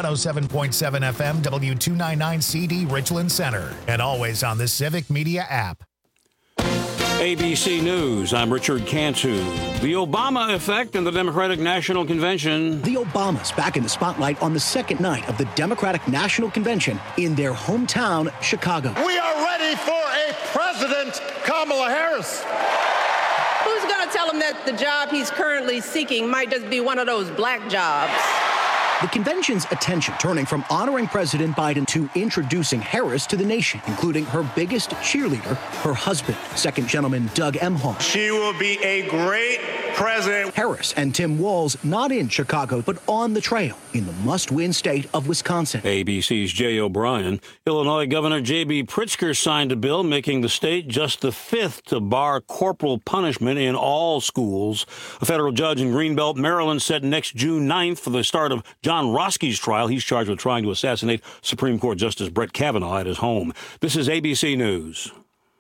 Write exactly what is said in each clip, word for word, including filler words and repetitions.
one oh seven point seven F M, W two ninety-nine C D, Richland Center, and always on the Civic Media app. A B C News, I'm Richard Cantu. The Obama effect in the Democratic National Convention. The Obamas back in the spotlight on the second night of the Democratic National Convention in their hometown, Chicago. We are ready for a President Kamala Harris. Who's going to tell him that the job he's currently seeking might just be one of those black jobs? The convention's attention turning from honoring President Biden to introducing Harris to the nation, including her biggest cheerleader, her husband, Second Gentleman Doug Emhoff. She will be a great president. Harris and Tim Walz not in Chicago, but on the trail in the must-win state of Wisconsin. A B C's Jay O'Brien. Illinois Governor J B. Pritzker signed a bill making the state just the fifth to bar corporal punishment in all schools. A federal judge in Greenbelt, Maryland, set next June ninth for the start of John Roski's trial. He's charged with trying to assassinate Supreme Court Justice Brett Kavanaugh at his home. This is A B C News.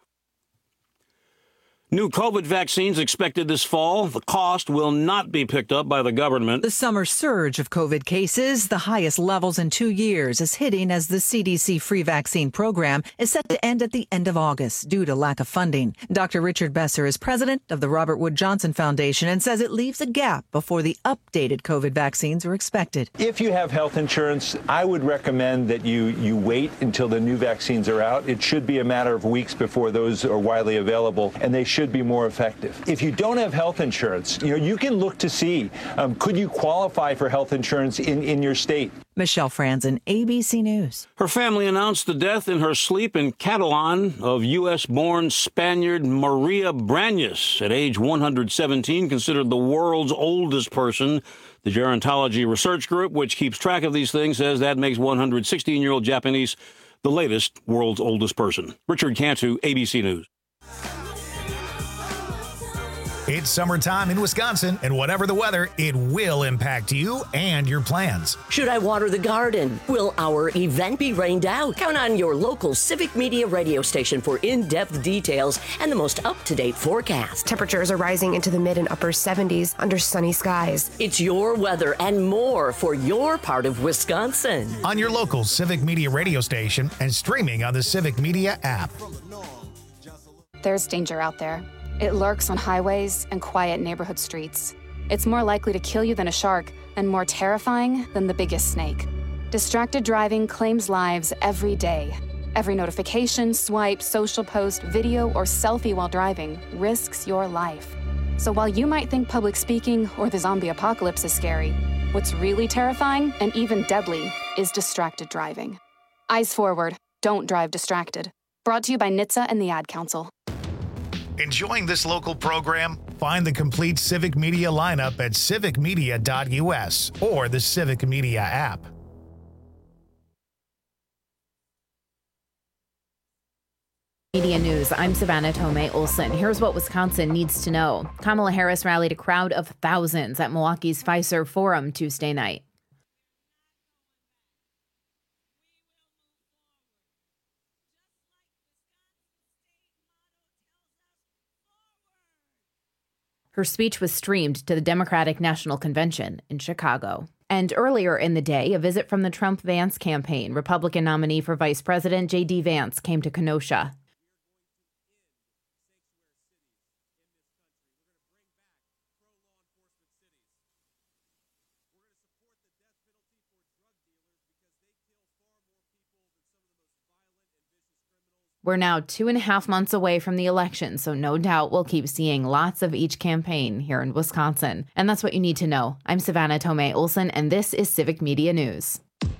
New COVID vaccines expected this fall. The cost will not be picked up by the government. The summer surge of COVID cases, the highest levels in two years, is hitting as the C D C free vaccine program is set to end at the end of August due to lack of funding. Doctor Richard Besser is president of the Robert Wood Johnson Foundation and says it leaves a gap before the updated COVID vaccines are expected. If you have health insurance, I would recommend that you, you wait until the new vaccines are out. It should be a matter of weeks before those are widely available, and they should be more effective. If you don't have health insurance, you know, you can look to see, um, could you qualify for health insurance in, in your state? Michelle Franzen, A B C News. Her family announced the death in her sleep in Catalan of U S-born Spaniard Maria Brañas at age one hundred seventeen, considered the world's oldest person. The Gerontology Research Group, which keeps track of these things, says that makes one hundred sixteen-year-old Japanese the latest world's oldest person. Richard Cantu, A B C News. It's summertime in Wisconsin, and whatever the weather, it will impact you and your plans. Should I water the garden? Will our event be rained out? Count on your local Civic Media radio station for in-depth details and the most up-to-date forecast. Temperatures are rising into the mid and upper seventies under sunny skies. It's your weather and more for your part of Wisconsin. On your local Civic Media radio station and streaming on the Civic Media app. There's danger out there. It lurks on highways and quiet neighborhood streets. It's more likely to kill you than a shark and more terrifying than the biggest snake. Distracted driving claims lives every day. Every notification, swipe, social post, video, or selfie while driving risks your life. So while you might think public speaking or the zombie apocalypse is scary, what's really terrifying and even deadly is distracted driving. Eyes forward, don't drive distracted. Brought to you by N H T S A and the Ad Council. Enjoying this local program? Find the complete Civic Media lineup at civic media dot U S or the Civic Media app. Media News, I'm Savannah Tomei Olson. Here's what Wisconsin needs to know. Kamala Harris rallied a crowd of thousands at Milwaukee's Fiserv Forum Tuesday night. Her speech was streamed to the Democratic National Convention in Chicago. And earlier in the day, a visit from the Trump-Vance campaign. Republican nominee for vice president J D. Vance came to Kenosha. We're now two and a half months away from the election, so no doubt we'll keep seeing lots of each campaign here in Wisconsin. And that's what you need to know. I'm Savannah Tomei Olson, and this is Civic Media News.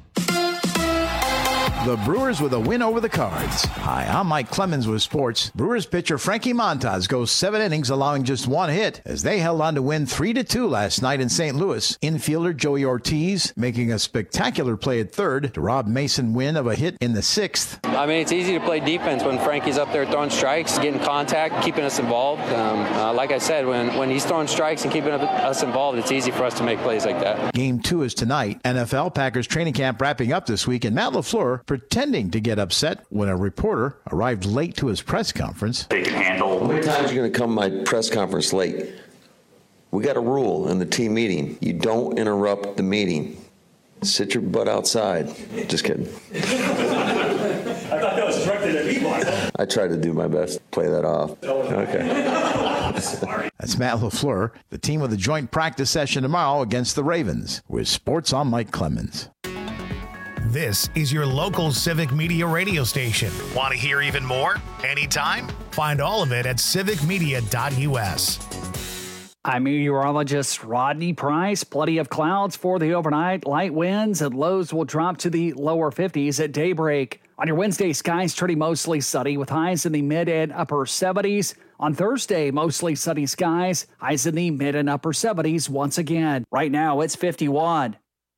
The Brewers with a win over the Cards. Hi, I'm Mike Clemens with sports. Brewers pitcher Frankie Montas goes seven innings, allowing just one hit as they held on to win three to two last night in Saint Louis. Infielder Joey Ortiz making a spectacular play at third to rob Mason Wynn of a hit in the sixth. I mean, it's easy to play defense when Frankie's up there throwing strikes, getting contact, keeping us involved. Um, uh, like I said, when, when he's throwing strikes and keeping us involved, it's easy for us to make plays like that. Game two is tonight. N F L Packers training camp wrapping up this week, and Matt LaFleur pretending to get upset when a reporter arrived late to his press conference. They can handle. How many times are you going to come to my press conference late? We got a rule in the team meeting. You don't interrupt the meeting. Sit your butt outside. Just kidding. I thought that was directed at me, Michael. I tried to do my best to play that off. Okay. That's Matt LaFleur. The team with a joint practice session tomorrow against the Ravens. With sports, I'm Mike Clemens. This is your local Civic Media radio station. Want to hear even more? Anytime? Find all of it at civic media dot U S. I'm meteorologist Rodney Price. Plenty of clouds for the overnight. Light winds and lows will drop to the lower fifties at daybreak. On your Wednesday, skies turning mostly sunny with highs in the mid and upper seventies. On Thursday, mostly sunny skies, highs in the mid and upper seventies once again. Right now, it's fifty-one.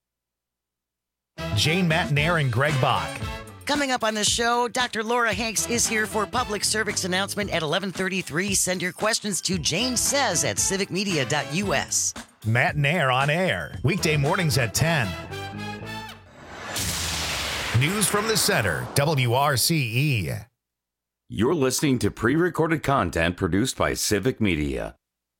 Jane Matnair and Greg Bach. Coming up on the show, Doctor Laura Hanks is here for public service announcement at eleven thirty-three. Send your questions to Jane Says at civic media dot U S. Matnair on air, weekday mornings at ten. News from the center, W R C E. You're listening to pre-recorded content produced by Civic Media.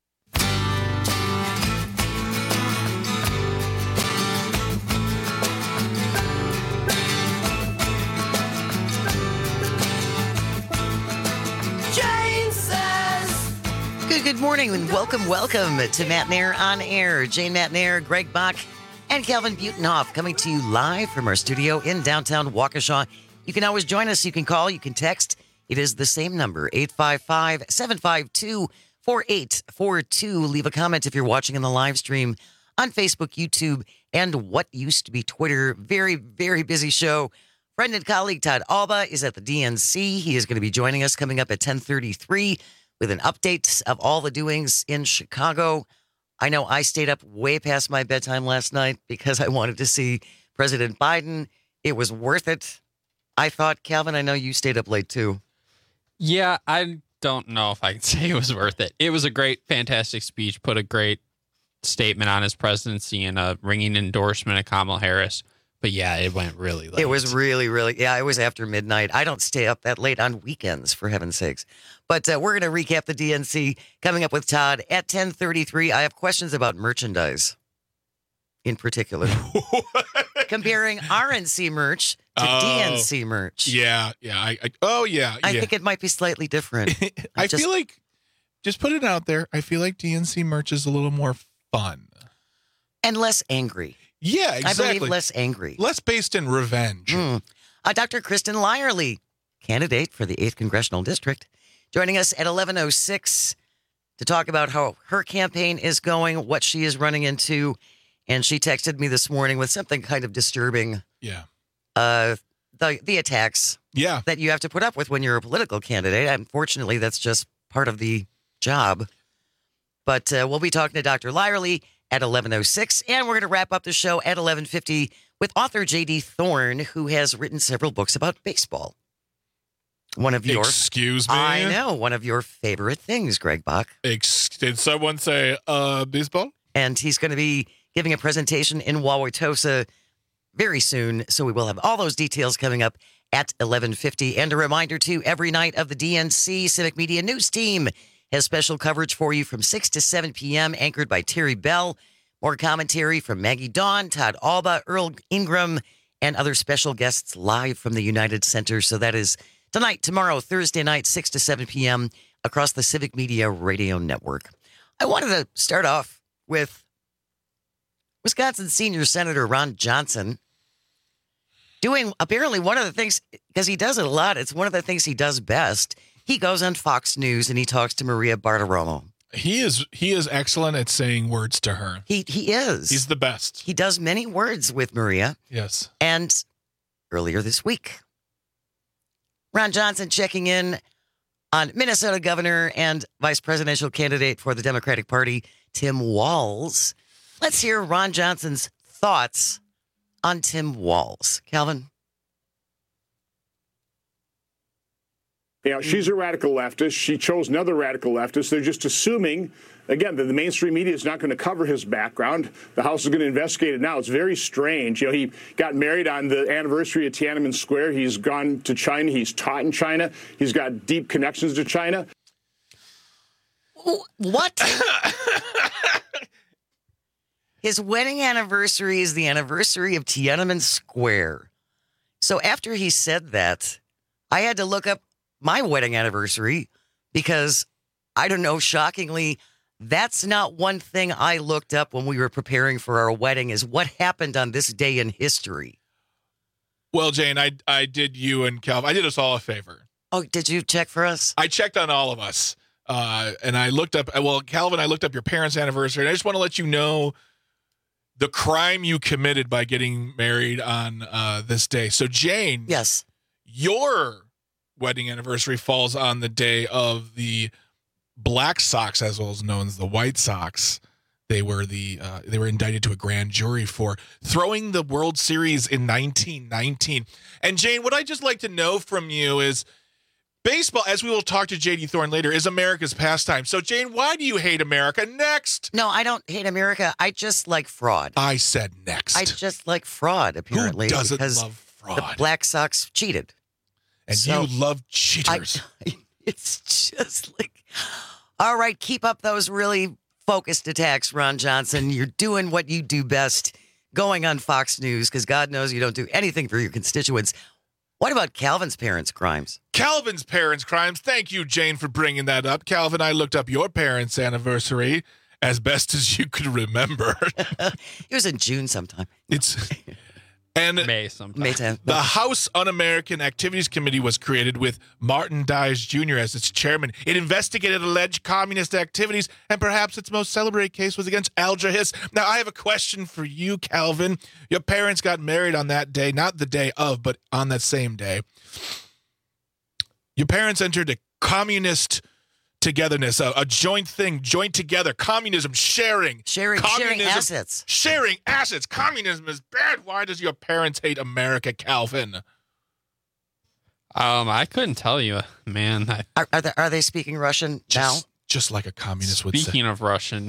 Good morning and welcome, welcome to Matnair on Air. Jane Matnair, Greg Bach, and Calvin Butenhoff coming to you live from our studio in downtown Waukesha. You can always join us. You can call. You can text. It is the same number, eight five five, seven five two, four eight four two. Leave a comment if you're watching on the live stream on Facebook, YouTube, and what used to be Twitter. Very, very busy show. Friend and colleague Todd Alba is at the D N C. He is going to be joining us coming up at ten thirty-three. With an update of all the doings in Chicago. I know I stayed up way past my bedtime last night because I wanted to see President Biden. It was worth it. I thought, Calvin, I know you stayed up late too. Yeah, I don't know if I can say it was worth it. It was a great, fantastic speech, put a great statement on his presidency and a ringing endorsement of Kamala Harris. But yeah, it went really late. It was really, really, yeah, it was after midnight. I don't stay up that late on weekends, for heaven's sakes. But uh, we're going to recap the D N C coming up with Todd at ten thirty-three. I have questions about merchandise in particular. Comparing R N C merch to oh, D N C merch. Yeah, yeah. I, I, oh, yeah. I yeah. think it might be slightly different. I, I just, feel like, just put it out there, I feel like D N C merch is a little more fun. And less angry. Yeah, exactly. I believe less angry. Less based in revenge. Mm. Uh, Doctor Kristen Lyerly, candidate for the eighth Congressional District, joining us at eleven oh six to talk about how her campaign is going, what she is running into. And she texted me this morning with something kind of disturbing. Yeah. Uh, the, the attacks yeah. that you have to put up with when you're a political candidate. Unfortunately, that's just part of the job. But uh, we'll be talking to Doctor Lyerly at eleven oh six, and we're going to wrap up the show at eleven fifty with author J D Thorne, who has written several books about baseball. One of your excuse me, I know one of your favorite things, Greg Bach. Ex- did someone say uh, baseball? And he's going to be giving a presentation in Wauwatosa very soon, so we will have all those details coming up at eleven fifty. And a reminder too, every night of the D N C Civic Media News Team has special coverage for you from six to seven p.m., anchored by Terry Bell. More commentary from Maggie Dawn, Todd Alba, Earl Ingram, and other special guests live from the United Center. So that is tonight, tomorrow, Thursday night, six to seven p.m. across the Civic Media Radio Network. I wanted to start off with Wisconsin Senior Senator Ron Johnson doing apparently one of the things, because he does it a lot, it's one of the things he does best. He goes on Fox News and he talks to Maria Bartiromo. He is he is excellent at saying words to her. He he is. He's the best. He does many words with Maria. Yes. And earlier this week, Ron Johnson checking in on Minnesota Governor and Vice Presidential candidate for the Democratic Party, Tim Walz. Let's hear Ron Johnson's thoughts on Tim Walz. Calvin? You know, she's a radical leftist. She chose another radical leftist. They're just assuming, again, that the mainstream media is not going to cover his background. The House is going to investigate it now. It's very strange. You know, he got married on the anniversary of Tiananmen Square. He's gone to China. He's taught in China. He's got deep connections to China. What? His wedding anniversary is the anniversary of Tiananmen Square. So after he said that, I had to look up my wedding anniversary because, I don't know, shockingly, that's not one thing I looked up when we were preparing for our wedding is what happened on this day in history. Well, Jane, I I did you and Calvin, I did us all a favor. Oh, did you check for us? I checked on all of us. Uh, and I looked up, well, Calvin, I looked up your parents' anniversary. And I just want to let you know the crime you committed by getting married on uh, this day. So, Jane. Yes. Your wedding anniversary falls on the day of the Black Sox, as well as known as the White Sox. They were the uh, they were indicted to a grand jury for throwing the World Series in nineteen nineteen. And Jane, what I'd just like to know from you is baseball, as we will talk to J D Thorne later, is America's pastime. So Jane, why do you hate America? Next. No, I don't hate America. I just like fraud. I said next. I just like fraud, apparently. Who doesn't because love fraud? The Black Sox cheated. And so you love cheaters. I, it's just like, all right, keep up those really focused attacks, Ron Johnson. You're doing what you do best, going on Fox News, because God knows you don't do anything for your constituents. What about Calvin's parents' crimes? Calvin's parents' crimes. Thank you, Jane, for bringing that up. Calvin, I looked up your parents' anniversary as best as you could remember. It was in June sometime. It's and May sometime. May tenth. The House Un-American Activities Committee was created with Martin Dies Junior as its chairman. It investigated alleged communist activities, and perhaps its most celebrated case was against Alger Hiss. Now, I have a question for you, Calvin. Your parents got married on that day, not the day of, but on that same day. Your parents entered a communist togetherness, a, a joint thing, joint together, communism, sharing. Sharing, sharing assets. Sharing assets. Communism is bad. Why does your parents hate America, Calvin? Um, I couldn't tell you, man. I, Are, are, they, are they speaking Russian just, now? Just like a communist would say. Speaking of Russian.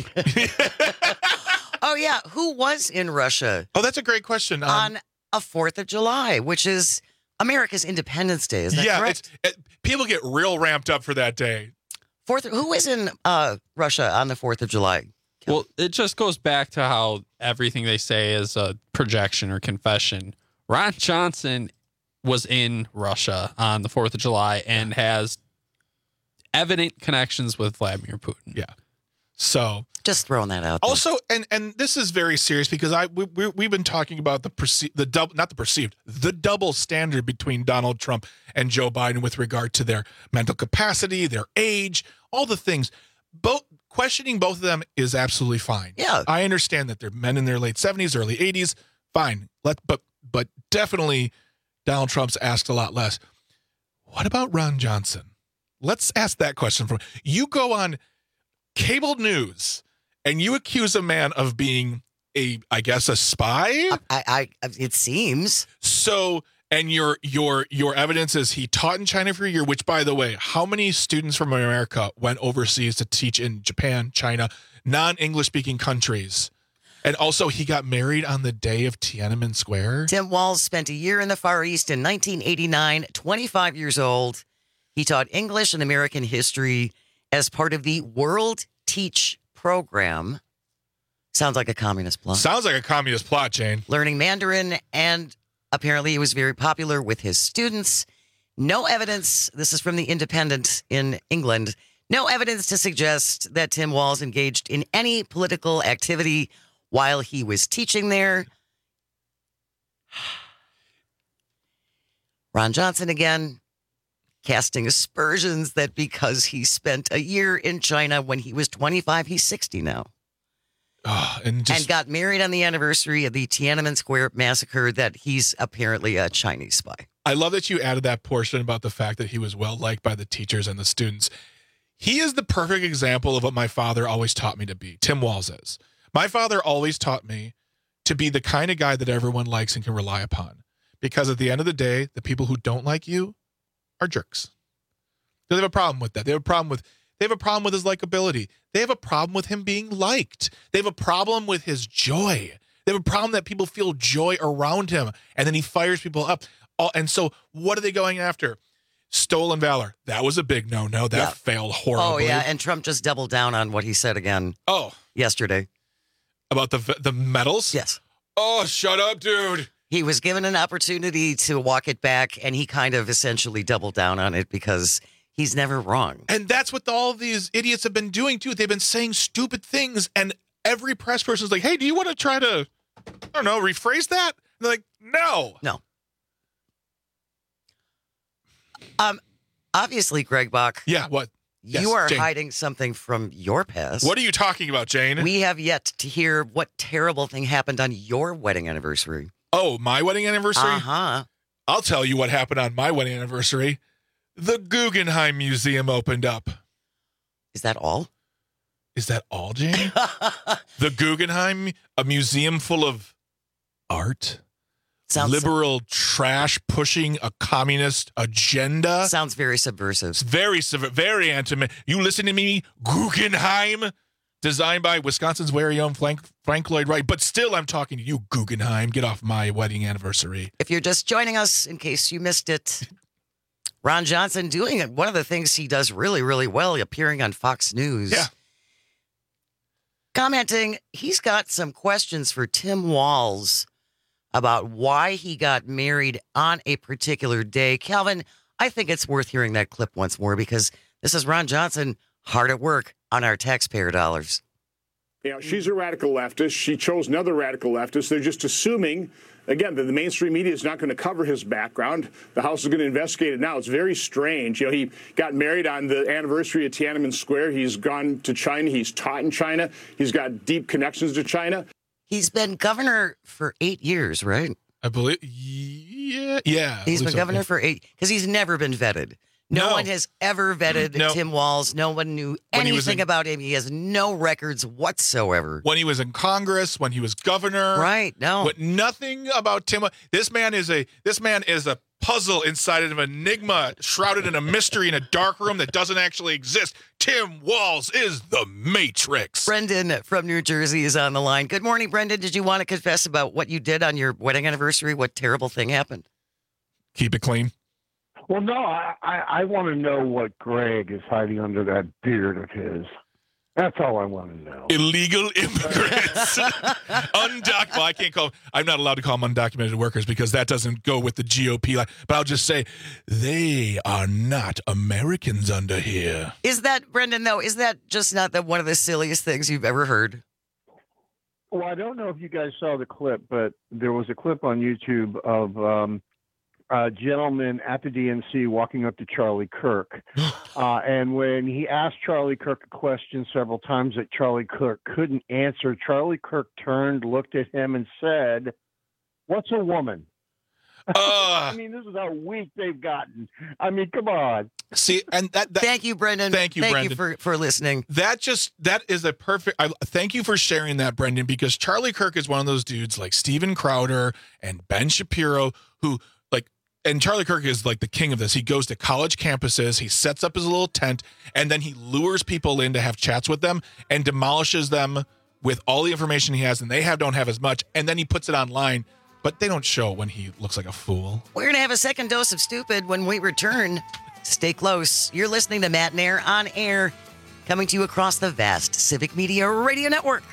Oh, yeah. Who was in Russia? Oh, that's a great question. Um, on a fourth of July, which is America's Independence Day. Is that yeah, correct? It's, it, people get real ramped up for that day. Fourth. Who is in uh, Russia on the fourth of July? Well, it just goes back to how everything they say is a projection or confession. Ron Johnson was in Russia on the fourth of July and has evident connections with Vladimir Putin. Yeah. So just throwing that out there. Also, and and this is very serious because I we, we we've been talking about the perce- the double not the perceived the double standard between Donald Trump and Joe Biden with regard to their mental capacity, their age, all the things. Both questioning both of them is absolutely fine. Yeah, I understand that they're men in their late seventies, early eighties. Fine, let but but definitely Donald Trump's asked a lot less. What about Ron Johnson? Let's ask that question from you. Go on cable news and you accuse a man of being a, I guess, a spy. I, I, it seems so. And your your your evidence is he taught in China for a year. Which, by the way, how many students from America went overseas to teach in Japan, China, non-English speaking countries? And also, he got married on the day of Tiananmen Square. Tim Walz spent a year in the Far East in nineteen eighty-nine. twenty-five years old. He taught English and American history as part of the World Teach program. Sounds like a communist plot. Sounds like a communist plot, Jane. Learning Mandarin, and apparently he was very popular with his students. No evidence, this is from the Independent in England, no evidence to suggest that Tim Walz engaged in any political activity while he was teaching there. Ron Johnson again, casting aspersions that because he spent a year in China when he was twenty-five, he's sixty now. Oh, and, just, and got married on the anniversary of the Tiananmen Square massacre, that he's apparently a Chinese spy. I love that you added that portion about the fact that he was well liked by the teachers and the students. He is the perfect example of what my father always taught me to be. Tim Walz is. My father always taught me to be the kind of guy that everyone likes and can rely upon. Because at the end of the day, the people who don't like you are jerks. They have a problem with that. They have a problem with they have a problem with his likability. They have a problem with him being liked. They have a problem with his joy. They have a problem that people feel joy around him, and then he fires people up. And so what are they going after? Stolen valor. That was a big no-no. That yeah. failed horribly. Oh, yeah, and Trump just doubled down on what he said again oh. yesterday. About the the medals? Yes. Oh, shut up, dude. He was given an opportunity to walk it back, and he kind of essentially doubled down on it because he's never wrong. And that's what all these idiots have been doing, too. They've been saying stupid things, and every press person is like, hey, do you want to try to, I don't know, rephrase that? And they're like, no. No. Um, obviously, Greg Bach. Yeah, what? Yes, you are Jane. hiding something from your past. What are you talking about, Jane? We have yet to hear what terrible thing happened on your wedding anniversary. Oh, my wedding anniversary? Uh-huh. I'll tell you what happened on my wedding anniversary. The Guggenheim Museum opened up. Is that all? Is that all, Jane? The Guggenheim, a museum full of art? Sounds liberal so- trash pushing a communist agenda. Sounds very subversive. It's very, very anti. You listen to me, Guggenheim, designed by Wisconsin's very own Frank, Frank Lloyd Wright. But still, I'm talking to you, Guggenheim. Get off my wedding anniversary. If you're just joining us, in case you missed it, Ron Johnson doing it. One of the things he does really, really well, appearing on Fox News. Yeah. Commenting, he's got some questions for Tim Walz about why he got married on a particular day. Calvin, I think it's worth hearing that clip once more because this is Ron Johnson hard at work on our taxpayer dollars. You know, she's a radical leftist. She chose another radical leftist. They're just assuming, again, that the mainstream media is not going to cover his background. The House is going to investigate it now. It's very strange. You know, he got married on the anniversary of Tiananmen Square. He's gone to China. He's taught in China. He's got deep connections to China. He's been governor for eight years, right? I believe, yeah, yeah. He's been so, governor yeah. for eight, because he's never been vetted. No, No. one has ever vetted No. Tim Walz. No one knew When he was anything in- about him. He has no records whatsoever. When he was in Congress, when he was governor, Right, no. But nothing about Tim. This man is a this man is a puzzle inside of an enigma, shrouded in a mystery in a dark room that doesn't actually exist. Tim Walz is the Matrix. Brendan from New Jersey is on the line. Good morning, Brendan. Did you want to confess about what you did on your wedding anniversary? What terrible thing happened? Keep it clean. Well, no, I, I, I want to know what Greg is hiding under that beard of his. That's all I want to know. Illegal immigrants. Undoc- well, I can't call I'm not allowed to call them undocumented workers because that doesn't go with the G O P line. But I'll just say they are not Americans under here. Is that, Brendan, though, is that just not the, one of the silliest things you've ever heard? Well, I don't know if you guys saw the clip, but there was a clip on YouTube of um, a gentleman at the D N C walking up to Charlie Kirk. uh, and when he asked Charlie Kirk a question several times that Charlie Kirk couldn't answer, Charlie Kirk turned, looked at him, and said, "What's a woman?" Uh, I mean, this is how weak they've gotten. I mean, come on. See, and that, that Thank you, Brendan. Thank you, Thank Brendan. you for, for listening. That just that is a perfect. I thank you for sharing that, Brendan, because Charlie Kirk is one of those dudes like Steven Crowder and Ben Shapiro who like. And Charlie Kirk is like the king of this. He goes to college campuses, he sets up his little tent, and then he lures people in to have chats with them and demolishes them with all the information he has, and they have don't have as much, and then he puts it online, but they don't show when he looks like a fool. We're going to have a second dose of stupid when we return. Stay close. You're listening to Matt Nair on air, coming to you across the vast Civic Media Radio Network.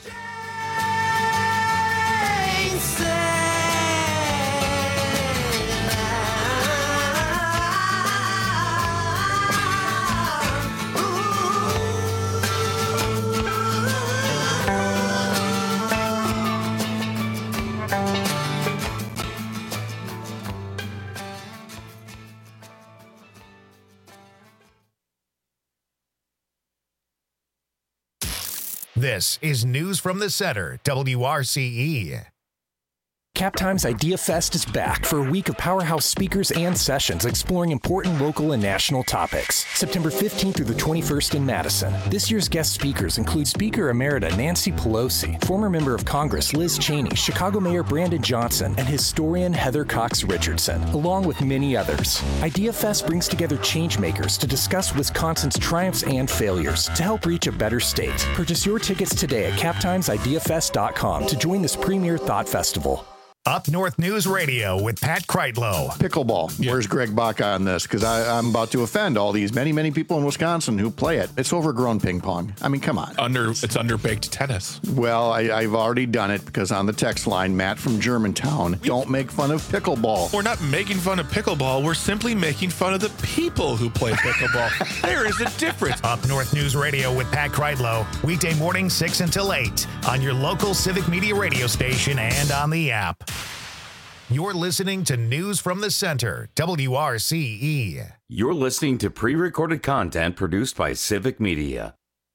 This is News from the Center, W R C E. Cap Times Idea Fest is back for a week of powerhouse speakers and sessions exploring important local and national topics. September fifteenth through the twenty-first in Madison. This year's guest speakers include Speaker Emerita Nancy Pelosi, former member of Congress Liz Cheney, Chicago Mayor Brandon Johnson, and historian Heather Cox Richardson, along with many others. Idea Fest brings together changemakers to discuss Wisconsin's triumphs and failures to help reach a better state. Purchase your tickets today at cap times idea fest dot com to join this premier thought festival. Up North News Radio with Pat Kreitlow. Pickleball. Yeah. Where's Greg Bach on this? Because I'm about to offend all these many, many people in Wisconsin who play it. It's overgrown ping pong. I mean, come on. Under It's underbaked tennis. Well, I, I've already done it because on the text line, Matt from Germantown, we, don't make fun of pickleball. We're not making fun of pickleball. We're simply making fun of the people who play pickleball. There is a difference. Up North News Radio with Pat Kreitlow. Weekday morning, six until eight on your local Civic Media radio station and on the app. You're listening to News from the Center, W R C E. You're listening to pre-recorded content produced by Civic Media.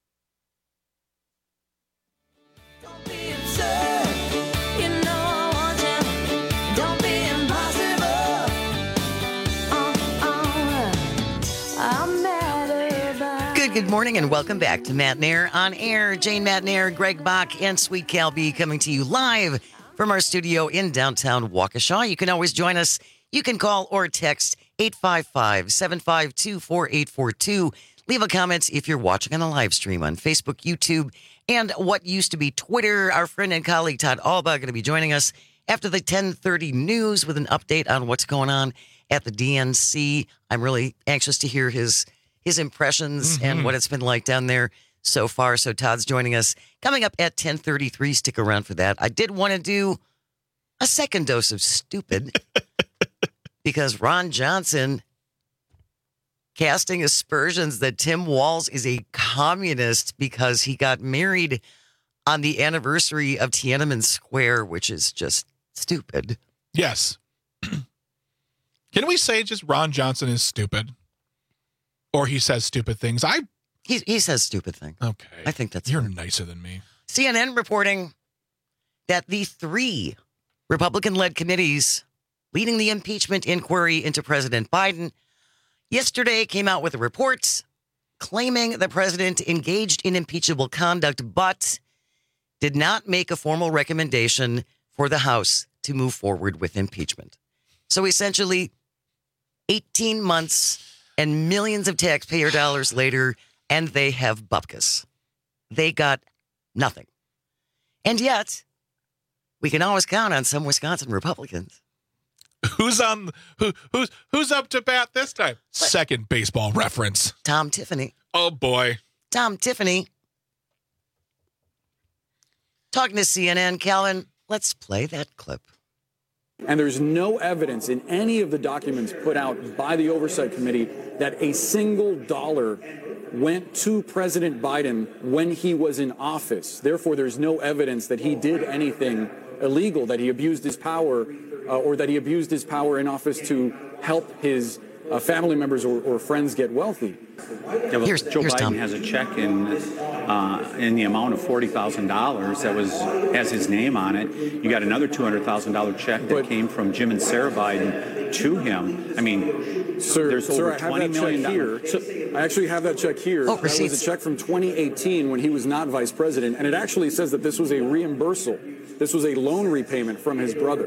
Don't be absurd. You know I want you. Don't be impossible. Uh, uh, I'm mad about. Good, good morning and welcome back to Matt Nair on Air. Jane Matt Nair, Greg Bach, and Sweet Cal B coming to you live from our studio in downtown Waukesha. You can always join us. You can call or text eight five five, seven five two, four eight four two. Leave a comment if you're watching on a live stream on Facebook, YouTube, and what used to be Twitter. Our friend and colleague Todd Alba going to be joining us after the ten thirty news with an update on what's going on at the D N C. I'm really anxious to hear his his impressions mm-hmm. and what it's been like down there so far. So Todd's joining us coming up at ten thirty-three. Stick around for that. I did want to do a second dose of stupid because Ron Johnson casting aspersions that Tim Walz is a communist because he got married on the anniversary of Tiananmen Square, which is just stupid. Yes. Can we say just Ron Johnson is stupid? Or he says stupid things? I He he says stupid things. Okay. I think that's You're fair. nicer than me. C N N reporting that the three Republican-led committees leading the impeachment inquiry into President Biden yesterday came out with a report claiming the president engaged in impeachable conduct, but did not make a formal recommendation for the House to move forward with impeachment. So essentially, eighteen months and millions of taxpayer dollars later, and they have bupkis. They got nothing. And yet, we can always count on some Wisconsin Republicans. Who's on? Who who's who's up to bat this time? What? Second baseball reference. Tom Tiffany. Oh boy. Tom Tiffany. Talking to C N N, Calvin. Let's play that clip. And there's no evidence in any of the documents put out by the Oversight Committee that a single dollar went to President Biden when he was in office. Therefore, there's no evidence that he did anything illegal, that he abused his power, uh, or that he abused his power in office to help his uh, family members or, or friends get wealthy. Yeah, well, here's, Joe here's Biden Tom. has a check in uh, in the amount of forty thousand dollars that was has his name on it. You got another two hundred thousand dollars check that But, came from Jim and Sarah Biden to him. I mean, sir, there's sir, over I have twenty that million check here. dollars. So, I actually have that check here. Oh, that was receipts. a check from twenty eighteen when he was not vice president, and it actually says that this was a reimbursal. This was a loan repayment from his brother.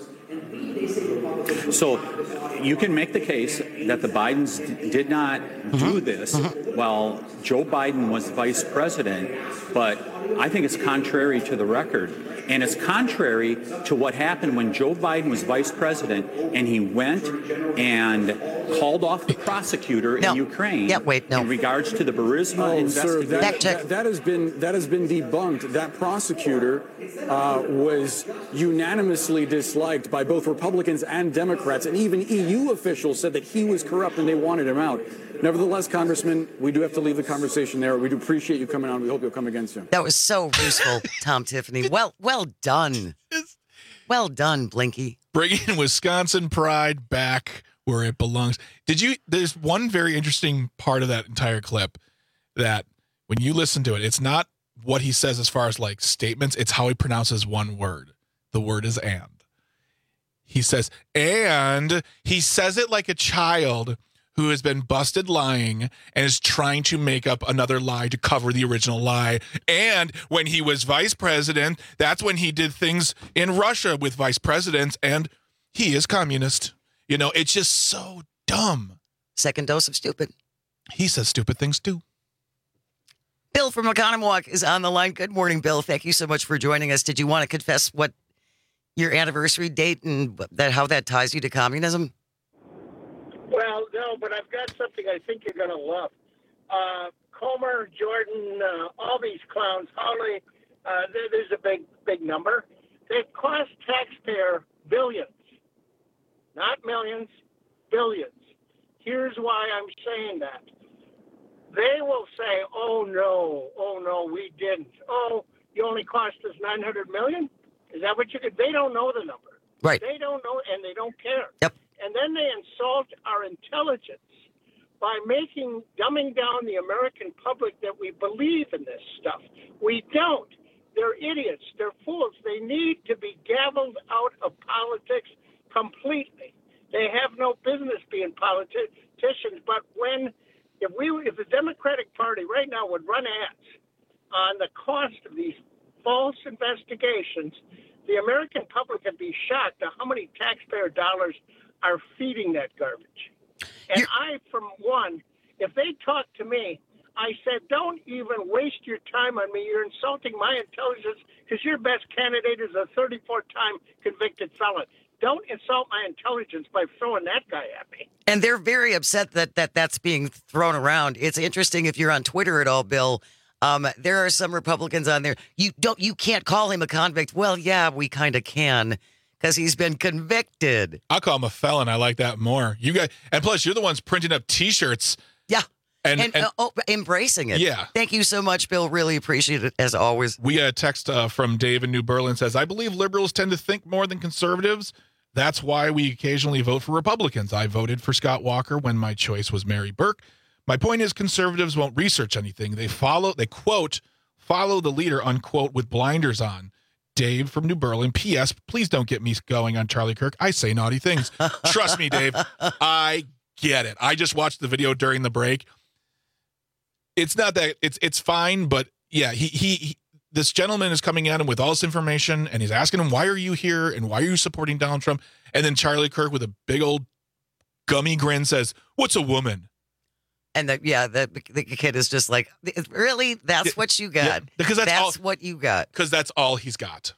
So you can make the case that the Bidens d- did not do this while Joe Biden was vice president, but I think it's contrary to the record. And it's contrary to what happened when Joe Biden was vice president and he went and called off the prosecutor No. in Ukraine Yeah, wait, no. in regards to the Burisma Oh, sir, investigation. that, that, that has been that has been debunked. That prosecutor uh, was unanimously disliked by both Republicans and Democrats, and even E U officials said that he was corrupt and they wanted him out. Nevertheless, Congressman, we do have to leave the conversation there. We do appreciate you coming on. We hope you'll come again soon. That was so useful, Tom Tiffany. Well, well done. Well done, Blinky. Bringing Wisconsin pride back where it belongs. Did you? There's one very interesting part of that entire clip that when you listen to it, it's not what he says as far as like statements. It's how he pronounces one word. The word is and. He says, and he says it like a child who has been busted lying and is trying to make up another lie to cover the original lie. And when he was vice president, that's when he did things in Russia with vice presidents, and he is communist. You know, it's just so dumb. Second dose of stupid. He says stupid things too. Bill from Oconomowoc is on the line. Good morning, Bill. Thank you so much for joining us. Did you want to confess what your anniversary date and that how that ties you to communism? Well, no, but I've got something I think you're going to love. Uh, Comer, Jordan, uh, all these clowns, Holly, uh, there, there's a big, big number. They cost taxpayer billions, not millions, billions. Here's why I'm saying that. They will say, oh, no, oh, no, we didn't. Oh, you only cost us nine hundred million dollars? Is that what you could? They don't know the number. Right. They don't know, and they don't care. Yep. And then they insult our intelligence by making, dumbing down the American public that we believe in this stuff. We don't. They're idiots. They're fools. They need to be gavelled out of politics completely. They have no business being politicians. But when, if we, if the Democratic Party right now would run ads on the cost of these false investigations, the American public would be shocked at how many taxpayer dollars are feeding that garbage. And You're- I, from one, if they talk to me, I said, don't even waste your time on me. You're insulting my intelligence because your best candidate is a thirty-four time convicted felon. Don't insult my intelligence by throwing that guy at me. And they're very upset that, that that's being thrown around. It's interesting if you're on Twitter at all, Bill. Um, there are some Republicans on there. You don't, you can't call him a convict. Well, yeah, we kind of can because he's been convicted. I'll call him a felon. I like that more. You guys, and plus, you're the ones printing up T-shirts. Yeah. And, and, and uh, oh, embracing it. Yeah. Thank you so much, Bill. Really appreciate it, as always. We got a text uh, from Dave in New Berlin says, I believe liberals tend to think more than conservatives. That's why we occasionally vote for Republicans. I voted for Scott Walker when my choice was Mary Burke. My point is conservatives won't research anything. They follow, they quote, follow the leader, unquote, with blinders on. Dave from New Berlin. P S. Please don't get me going on Charlie Kirk. I say naughty things. Trust me, Dave. I get it. I just watched the video during the break. It's not that it's it's fine, but yeah, he, he he this gentleman is coming at him with all this information, and he's asking him, why are you here, and why are you supporting Donald Trump? And then Charlie Kirk with a big old gummy grin says, what's a woman? And the, yeah, the, the kid is just like, really? That's yeah, what you got? Yeah, because that's, that's all, what you got. Because that's all he's got.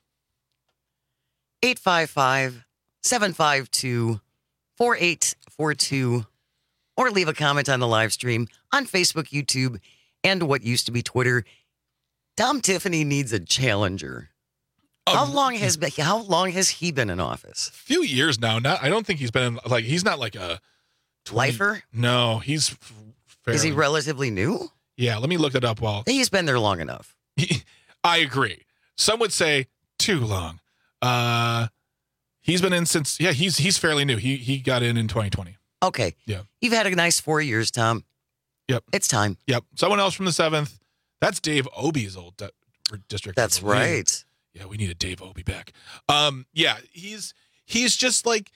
eight five five, seven five two, four eight four two. Or leave a comment on the live stream on Facebook, YouTube, and what used to be Twitter. Tom Tiffany needs a challenger. Um, how long has been, how long has he been in office? A few years now. Not, I don't think he's been in, like he's not like a twenty, lifer. No, he's. Fairly, is he relatively new? Yeah, let me look it up. While he's been there long enough. He, I agree. Some would say too long. Uh, he's been in since. Yeah, he's he's fairly new. He he got in in twenty twenty. Okay. Yeah. You've had a nice four years, Tom. Yep. It's time. Yep. Someone else from the seventh. That's Dave Obie's old di- district. That's right. Yeah, we need a Dave Obie back. Um, yeah, he's he's just like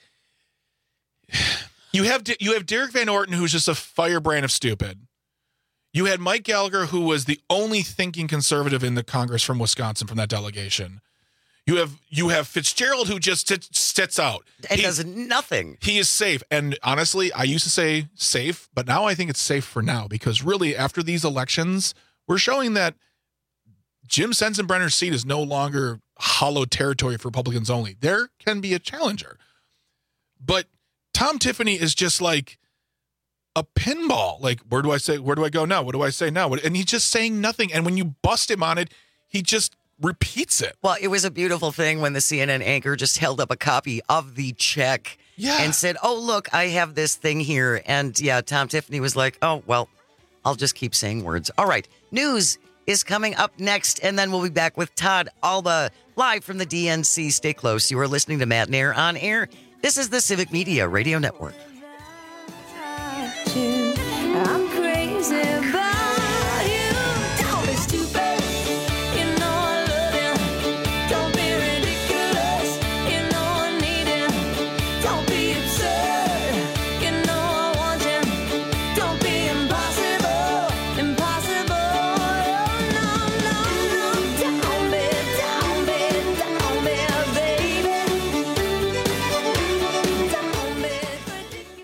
you have you have Derek Van Orton, who's just a firebrand of stupid. You had Mike Gallagher, who was the only thinking conservative in the Congress from Wisconsin from that delegation. You have you have Fitzgerald, who just sits, sits out and he, does nothing. He is safe. And honestly, I used to say safe, but now I think it's safe for now because really after these elections, we're showing that Jim Sensenbrenner's seat is no longer hollow territory for Republicans only. There can be a challenger. But Tom Tiffany is just like a pinball. Like, where do I say, where do I go now? What do I say now? And he's just saying nothing. And when you bust him on it, he just repeats it. Well, it was a beautiful thing when the C N N anchor just held up a copy of the check yeah. and said, oh, look, I have this thing here. And yeah, Tom Tiffany was like, oh, well, I'll just keep saying words. All right. News is coming up next, and then we'll be back with Todd Alba live from the D N C. Stay close. You are listening to Matt Nair on air. This is the Civic Media Radio Network. I'm crazy about you. Don't be stupid. You know I love you. Don't be ridiculous. You know I need you. Don't be absurd. You know I want you. Don't be impossible. Impossible. No, no, no. Don't be, don't be, don't be, baby. Don't be ridiculous.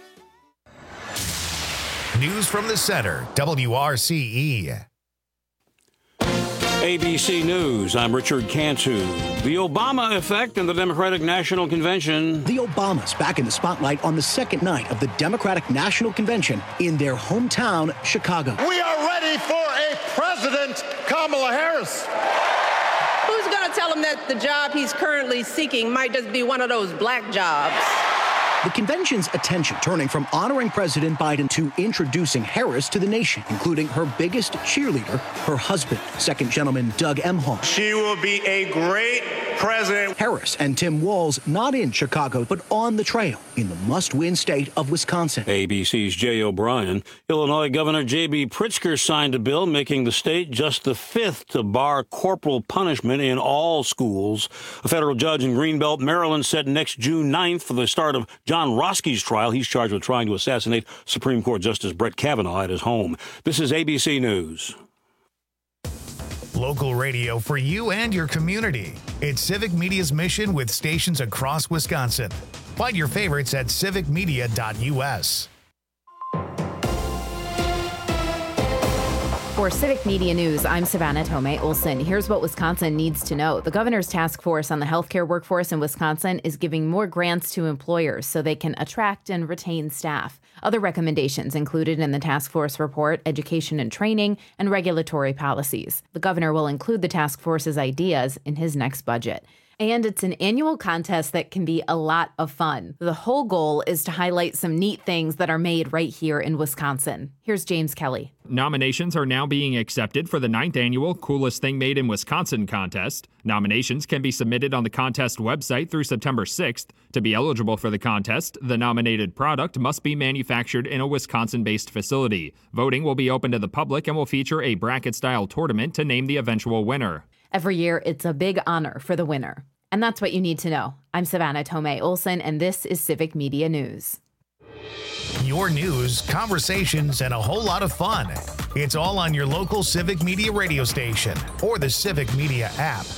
News from the center, W R C E. A B C News, I'm Richard Cantu. The Obama effect in the Democratic National Convention. The Obamas back in the spotlight on the second night of the Democratic National Convention in their hometown, Chicago. We are ready for a President Kamala Harris. Who's going to tell him that the job he's currently seeking might just be one of those black jobs? The convention's attention turning from honoring President Biden to introducing Harris to the nation, including her biggest cheerleader, her husband, Second Gentleman Doug Emhoff. She will be a great president. Harris and Tim Walz not in Chicago, but on the trail in the must-win state of Wisconsin. A B C's Jay O'Brien. Illinois Governor J B. Pritzker signed a bill making the state just the fifth to bar corporal punishment in all schools. A federal judge in Greenbelt, Maryland, set next June ninth for the start of John Roski's trial. He's charged with trying to assassinate Supreme Court Justice Brett Kavanaugh at his home. This is A B C News. Local radio for you and your community. It's Civic Media's mission with stations across Wisconsin. Find your favorites at civic media dot U S. For Civic Media News, I'm Savannah Tomei Olson. Here's what Wisconsin needs to know. The governor's task force on the healthcare workforce in Wisconsin is giving more grants to employers so they can attract and retain staff. Other recommendations included in the task force report, education and training, and regulatory policies. The governor will include the task force's ideas in his next budget. And it's an annual contest that can be a lot of fun. The whole goal is to highlight some neat things that are made right here in Wisconsin. Here's James Kelly. Nominations are now being accepted for the ninth annual Coolest Thing Made in Wisconsin contest. Nominations can be submitted on the contest website through September sixth. To be eligible for the contest, the nominated product must be manufactured in a Wisconsin-based facility. Voting will be open to the public and will feature a bracket-style tournament to name the eventual winner. Every year, it's a big honor for the winner. And that's what you need to know. I'm Savannah Tomei Olson, and this is Civic Media News. Your news, conversations, and a whole lot of fun. It's all on your local Civic Media radio station or the Civic Media app.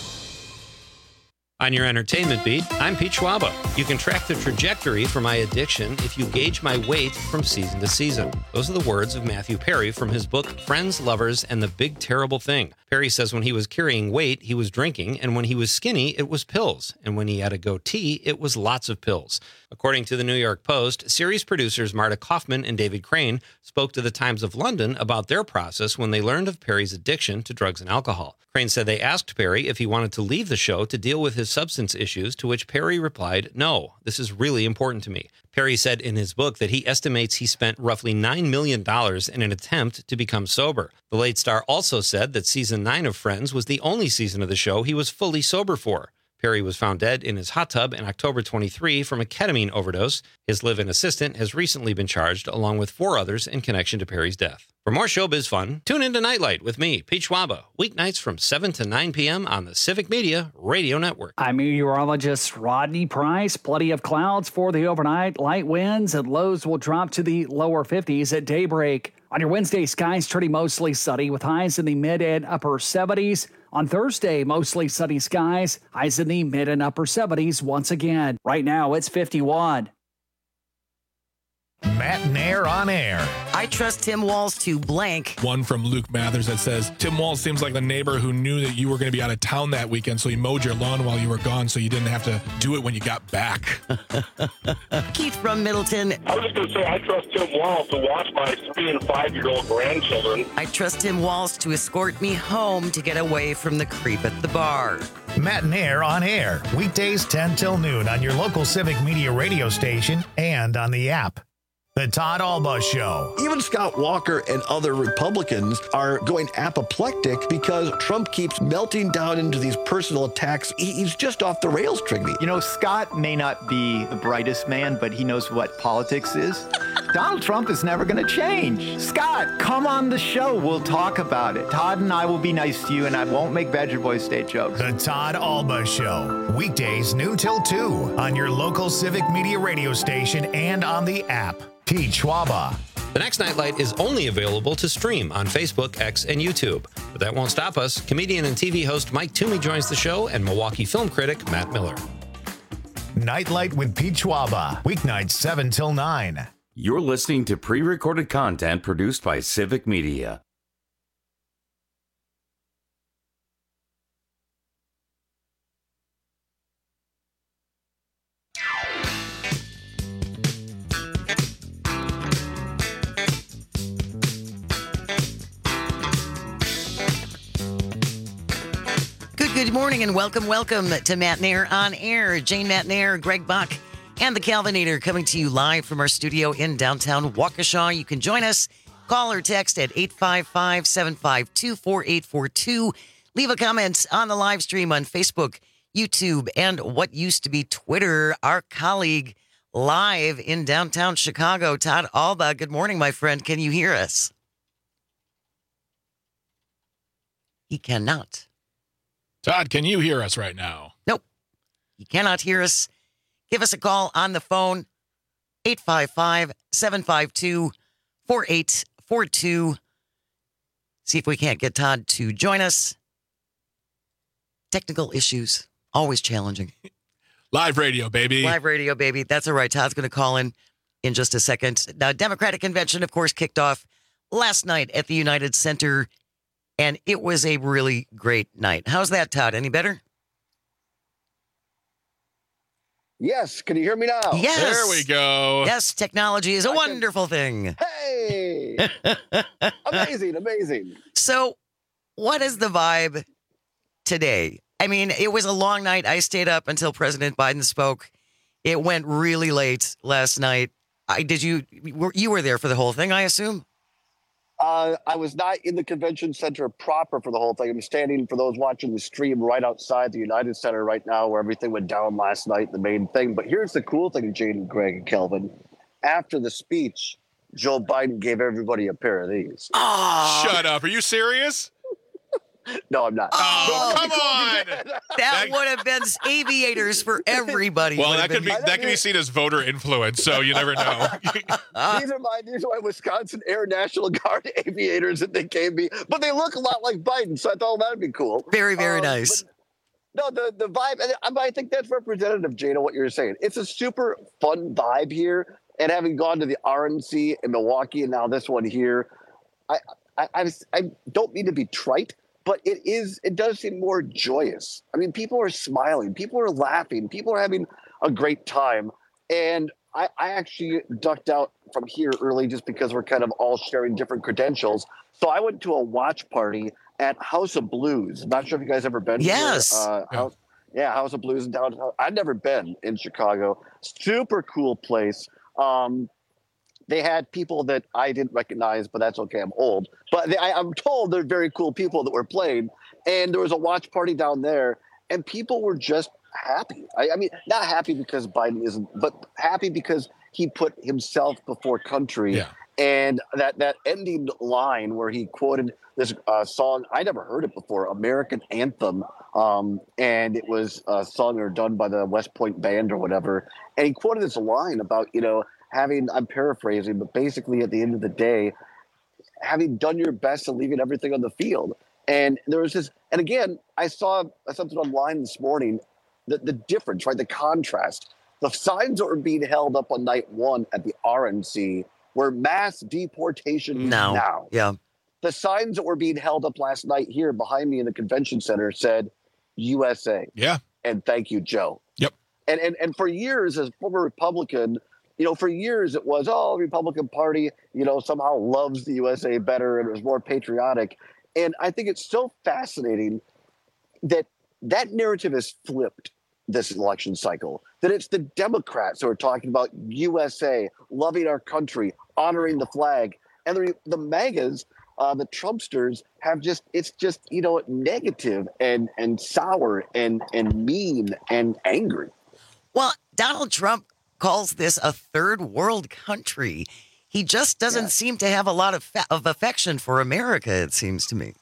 On your entertainment beat, I'm Pete Schwaba. You can track the trajectory for my addiction if you gauge my weight from season to season. Those are the words of Matthew Perry from his book, Friends, Lovers, and the Big Terrible Thing. Perry says when he was carrying weight, he was drinking, and when he was skinny, it was pills. And when he had a goatee, it was lots of pills. According to the New York Post, series producers Marta Kaufman and David Crane spoke to the Times of London about their process when they learned of Perry's addiction to drugs and alcohol. Crane said they asked Perry if he wanted to leave the show to deal with his substance issues, to which Perry replied, "No, this is really important to me." Perry said in his book that he estimates he spent roughly nine million dollars in an attempt to become sober. The late star also said that season nine of Friends was the only season of the show he was fully sober for. Perry was found dead in his hot tub in October twenty-three from a ketamine overdose. His live-in assistant has recently been charged, along with four others, in connection to Perry's death. For more showbiz fun, tune into Nightlight with me, Pete Schwaba, weeknights from seven to nine p.m. on the Civic Media Radio Network. I'm meteorologist Rodney Price. Plenty of clouds for the overnight. Light winds and lows will drop to the lower fifties at daybreak. On your Wednesday, skies turning mostly sunny with highs in the mid and upper seventies. On Thursday, mostly sunny skies, highs in the mid and upper seventies once again. Right now, it's fifty-one. Matt Nair on air. I trust Tim Walz to blank. One from Luke Mathers that says, Tim Walz seems like the neighbor who knew that you were going to be out of town that weekend, so he mowed your lawn while you were gone so you didn't have to do it when you got back. Keith from Middleton. I was just going to say, I trust Tim Walz to watch my three and five-year-old grandchildren. I trust Tim Walz to escort me home to get away from the creep at the bar. Matt Nair on air, weekdays ten till noon on your local Civic Media radio station and on the app. The Todd Alba Show. Even Scott Walker and other Republicans are going apoplectic because Trump keeps melting down into these personal attacks. He's just off the rails, Trigby. You know, Scott may not be the brightest man, but he knows what politics is. Donald Trump is never going to change. Scott, come on the show. We'll talk about it. Todd and I will be nice to you, and I won't make Badger Boy State jokes. The Todd Alba Show. Weekdays noon till two on your local Civic Media radio station and on the app. Pete Schwaba. The next Nightlight is only available to stream on Facebook, X, and YouTube. But that won't stop us. Comedian and T V host Mike Toomey joins the show, and Milwaukee film critic Matt Miller. Nightlight with Pete Schwaba. Weeknights seven till nine. You're listening to pre-recorded content produced by Civic Media. Good morning and welcome, welcome to Matt Nair on Air. Jane Matt Nair, Greg Bach, and the Calvinator coming to you live from our studio in downtown Waukesha. You can join us. Call or text at eight five five, seven five two, four eight four two. Leave a comment on the live stream on Facebook, YouTube, and what used to be Twitter. Our colleague live in downtown Chicago, Todd Alba. Good morning, my friend. Can you hear us? He cannot. Todd, can you hear us right now? Nope. You cannot hear us. Give us a call on the phone, eight five five, seven five two, four eight four two. See if we can't get Todd to join us. Technical issues, always challenging. Live radio, baby. Live radio, baby. That's all right. Todd's going to call in in just a second. Now, Democratic Convention, of course, kicked off last night at the United Center. And it was a really great night. How's that, Todd? Any better? Yes. Can you hear me now? Yes. There we go. Yes, technology is a I wonderful can... thing. Hey. Amazing, amazing. So, what is the vibe today? I mean, it was a long night. I stayed up until President Biden spoke. It went really late last night. I did you you were there for the whole thing, I assume? Uh, I was not in the convention center proper for the whole thing. I'm standing, for those watching the stream, right outside the United Center right now where everything went down last night, the main thing. But here's the cool thing, Jane, Greg, and Kelvin. After the speech, Joe Biden gave everybody a pair of these. Oh, shut up. Are you serious? No, I'm not. Oh, come on. That, that would have been aviators for everybody. Well, that could been... be that could be seen as voter influence, so you never know. uh, these are my these are my Wisconsin Air National Guard aviators that they gave me, but they look a lot like Biden, so I thought that'd be cool. Very, very um, nice. No, the the vibe, and I think that's representative, Jane, of what you're saying. It's a super fun vibe here, and having gone to the R N C in Milwaukee and now this one here, I I, I, I don't mean to be trite. But it is, it does seem more joyous. I mean, people are smiling, people are laughing, people are having a great time. And I, I actually ducked out from here early just because we're kind of all sharing different credentials. So I went to a watch party at House of Blues. Not sure if you guys ever been. Yes. Here. Uh, yeah. House, yeah, House of Blues in downtown. I've never been in Chicago. Super cool place. Um, They had people that I didn't recognize, but that's okay. I'm old. But they, I, I'm told they're very cool people that were playing. And there was a watch party down there, and people were just happy. I, I mean, not happy because Biden isn't, but happy because he put himself before country. Yeah. And that, that ending line where he quoted this uh, song, I never heard it before, American Anthem. Um, and it was a song or done by the West Point Band or whatever. And he quoted this line about, you know, having, I'm paraphrasing, but basically at the end of the day, having done your best and leaving everything on the field. And there was this, and again, I saw something online this morning, the, the difference, right? The contrast. The signs that were being held up on night one at the R N C were mass deportation no. now. Yeah. The signs that were being held up last night here behind me in the convention center said U S A. Yeah. And thank you, Joe. Yep. And and and for years, as a former Republican, you know, for years it was, oh, the Republican Party, you know, somehow loves the U S A better and it was more patriotic. And I think it's so fascinating that that narrative is flipped this election cycle, that it's the Democrats who are talking about U S A, loving our country, honoring the flag. And the, the MAGAs, uh, the Trumpsters, have just, it's just, you know, negative and, and sour and, and mean and angry. Well, Donald Trump calls this a third world country. He just doesn't yeah. seem to have a lot of fa- of affection for America, it seems to me.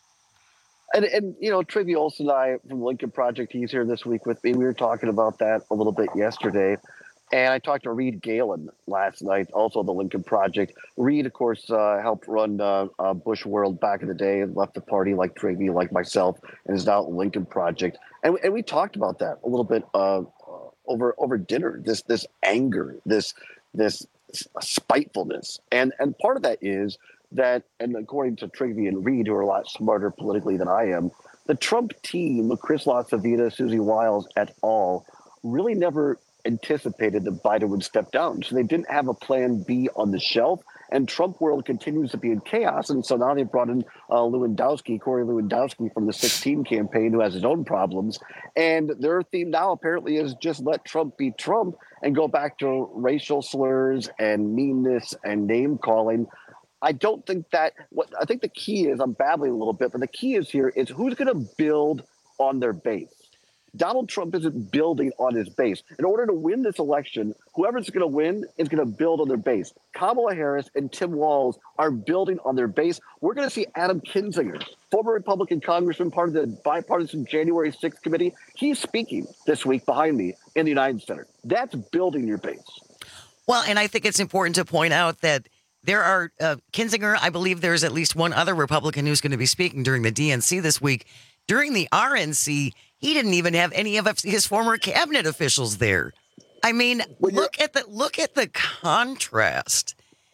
And, and you know, Trivia Olson and I from the Lincoln Project, he's here this week with me. We were talking about that a little bit yesterday. And I talked to Reed Galen last night, also the Lincoln Project. Reed, of course, uh, helped run uh, uh, Bush World back in the day and left the party like Trivia, like myself, and is now at the Lincoln Project. And, and we talked about that a little bit uh, over over dinner, this this anger, this this spitefulness. And, and part of that is that, and according to Trivia and Reed, who are a lot smarter politically than I am, the Trump team, Chris LaCivita, Susie Wiles et al., really never anticipated that Biden would step down. So they didn't have a plan B on the shelf. And Trump world continues to be in chaos. And so now they brought in uh, Lewandowski, Corey Lewandowski from the sixteen campaign, who has his own problems. And their theme now apparently is just let Trump be Trump and go back to racial slurs and meanness and name calling. I don't think that what I think the key is, I'm babbling a little bit, but the key is here is who's going to build on their base. Donald Trump isn't building on his base. In order to win this election, whoever's going to win is going to build on their base. Kamala Harris and Tim Walz are building on their base. We're going to see Adam Kinzinger, former Republican congressman, part of the bipartisan January sixth committee. He's speaking this week behind me in the United Center. That's building your base. Well, and I think it's important to point out that there are uh, Kinzinger, I believe there's at least one other Republican who's going to be speaking during the D N C this week. During the R N C, he didn't even have any of his former cabinet officials there. I mean, look at the look at the contrast.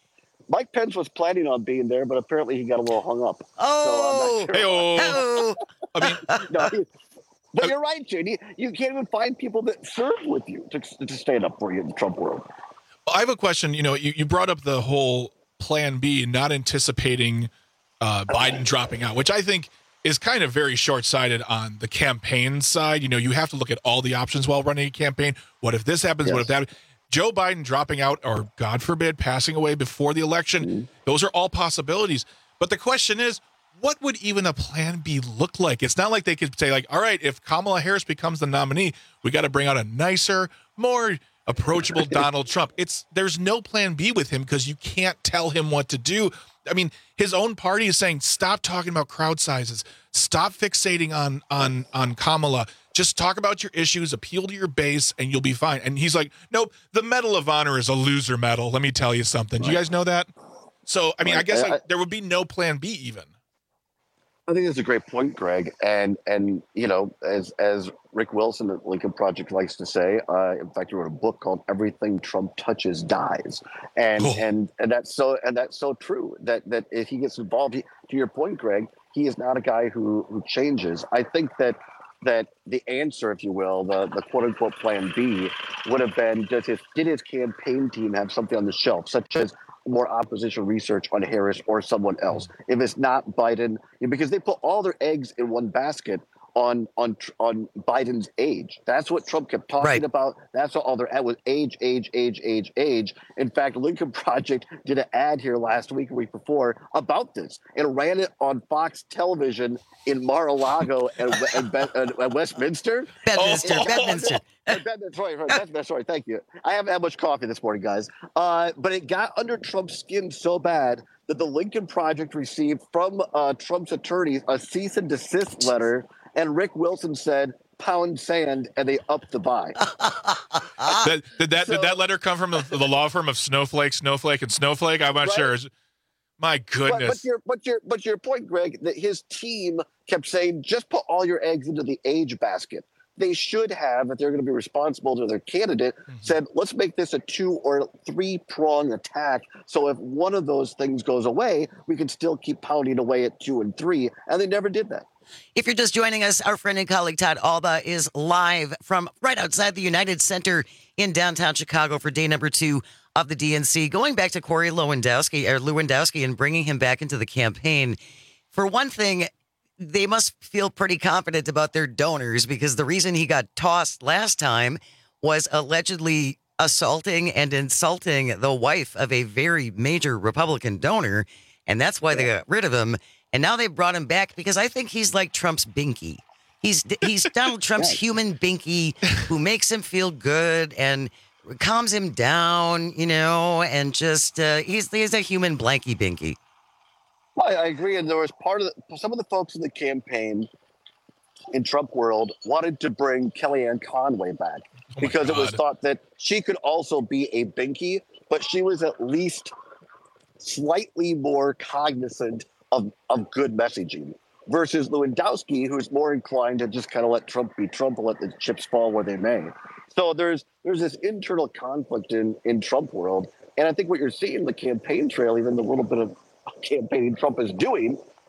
Mike Pence was planning on being there, but apparently he got a little hung up. Oh, so oh. I mean, no, he, but you're right, J D. You can't even find people that serve with you to, to stand up for you in the Trump world. I have a question. You know, you, you brought up the whole Plan B, not anticipating uh, Biden dropping out, which I think is kind of very short-sighted on the campaign side. You know, you have to look at all the options while running a campaign. What if this happens? Yes. What if that? Joe Biden dropping out, or God forbid, passing away before the election. Mm-hmm. Those are all possibilities. But the question is, what would even a plan B look like? It's not like they could say, like, all right, if Kamala Harris becomes the nominee, we got to bring out a nicer, more approachable Donald Trump. It's there's no plan B with him because you can't tell him what to do. I mean, his own party is saying, stop talking about crowd sizes. Stop fixating on on on Kamala. Just talk about your issues, appeal to your base, and you'll be fine. And he's like, nope, the Medal of Honor is a loser medal. Let me tell you something. Do you guys know that? So, I mean, I guess like, there would be no plan B even. I think that's a great point, Greg. And, and you know, as as Rick Wilson at Lincoln Project likes to say, uh, in fact, he wrote a book called Everything Trump Touches Dies. And oh. and and that's so and that's so true that that if he gets involved, he, to your point, Greg, he is not a guy who who changes. I think that that the answer, if you will, the, the quote unquote plan B would have been, does his, did his campaign team have something on the shelf, such as more opposition research on Harris or someone else? If it's not Biden, because they put all their eggs in one basket on on on Biden's age. That's what Trump kept talking right. about. That's what all their ad was age, age, age, age, age. In fact, Lincoln Project did an ad here last week, or week before, about this and ran it on Fox Television in Mar-a-Lago and, and, and, and Westminster. Bedminster, oh. Bedminster. Sorry, sorry, sorry, thank you. I haven't had much coffee this morning, guys. Uh, but it got under Trump's skin so bad that the Lincoln Project received from uh, Trump's attorneys a cease and desist letter. And Rick Wilson said, pound sand, and they upped the buy. did, did that so, did that letter come from the, the law firm of Snowflake, Snowflake, and Snowflake? I'm not right? sure. My goodness. But, but, your, but, your, but your point, Greg, that his team kept saying, just put all your eggs into the age basket. They should have, if they're going to be responsible to their candidate, mm-hmm. said, let's make this a two or three-prong attack. So if one of those things goes away, we can still keep pounding away at two and three. And they never did that. If you're just joining us, our friend and colleague Todd Alba is live from right outside the United Center in downtown Chicago for day number two of the D N C. Going back to Corey Lewandowski, or Lewandowski and bringing him back into the campaign. For one thing, they must feel pretty confident about their donors, because the reason he got tossed last time was allegedly assaulting and insulting the wife of a very major Republican donor. And that's why they got rid of him. And now they brought him back because I think he's like Trump's binky. He's he's Donald Trump's human binky who makes him feel good and calms him down, you know, and just uh, he's he's a human blanky binky. Well, I agree. And there was part of the, some of the folks in the campaign in Trump world wanted to bring Kellyanne Conway back oh because it was thought that she could also be a binky, but she was at least slightly more cognizant Of, of good messaging versus Lewandowski, who's more inclined to just kind of let Trump be Trump and let the chips fall where they may. So there's there's this internal conflict in, in Trump world. And I think what you're seeing in the campaign trail, even the little bit of campaigning Trump is doing,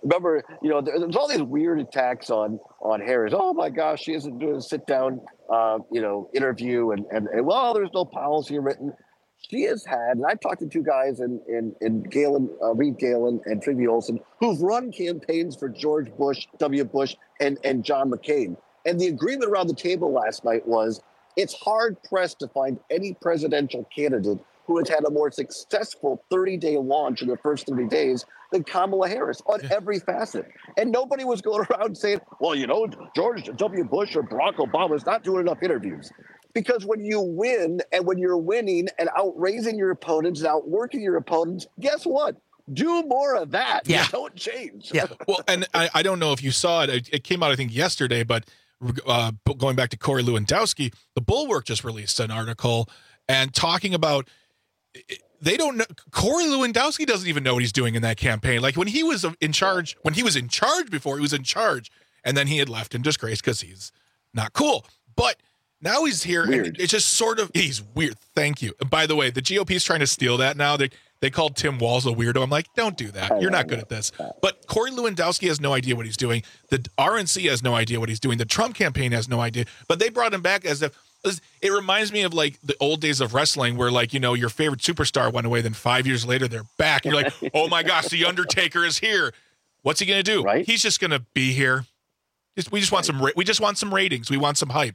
remember, you know, there, there's all these weird attacks on on Harris. Oh my gosh, she isn't doing a sit down, uh, you know, interview, and, and and well, there's no policy written. She has had, and I've talked to two guys in in, in Galen, uh, Reed Galen and Trygve Olsen, who've run campaigns for George Bush, W. Bush, and and John McCain. And the agreement around the table last night was it's hard pressed to find any presidential candidate who has had a more successful thirty-day launch in the first thirty days than Kamala Harris on every facet. And nobody was going around saying, well, you know, George W. Bush or Barack Obama is not doing enough interviews. Because when you win and when you're winning and outraising your opponents and outworking your opponents, guess what? Do more of that. Yeah. Don't change. Yeah. Well, and I, I don't know if you saw it. It, it came out, I think, yesterday, but uh, going back to Corey Lewandowski, the Bulwark just released an article and talking about they don't know. Corey Lewandowski doesn't even know what he's doing in that campaign. Like when he was in charge, when he was in charge before, he was in charge, and then he had left in disgrace because he's not cool. But now he's here, Weird. and it's just sort of, he's weird. Thank you. And by the way, the G O P is trying to steal that now. They they called Tim Walz a weirdo. I'm like, don't do that. You're not good at this. But Corey Lewandowski has no idea what he's doing. The R N C has no idea what he's doing. The Trump campaign has no idea. But they brought him back as if, it reminds me of like the old days of wrestling where like, you know, your favorite superstar went away. Then five years later, they're back. And you're like, oh my gosh, the Undertaker is here. What's he going to do? Right? He's just going to be here. Just, we just want some, ra- we just want some ratings. We want some hype.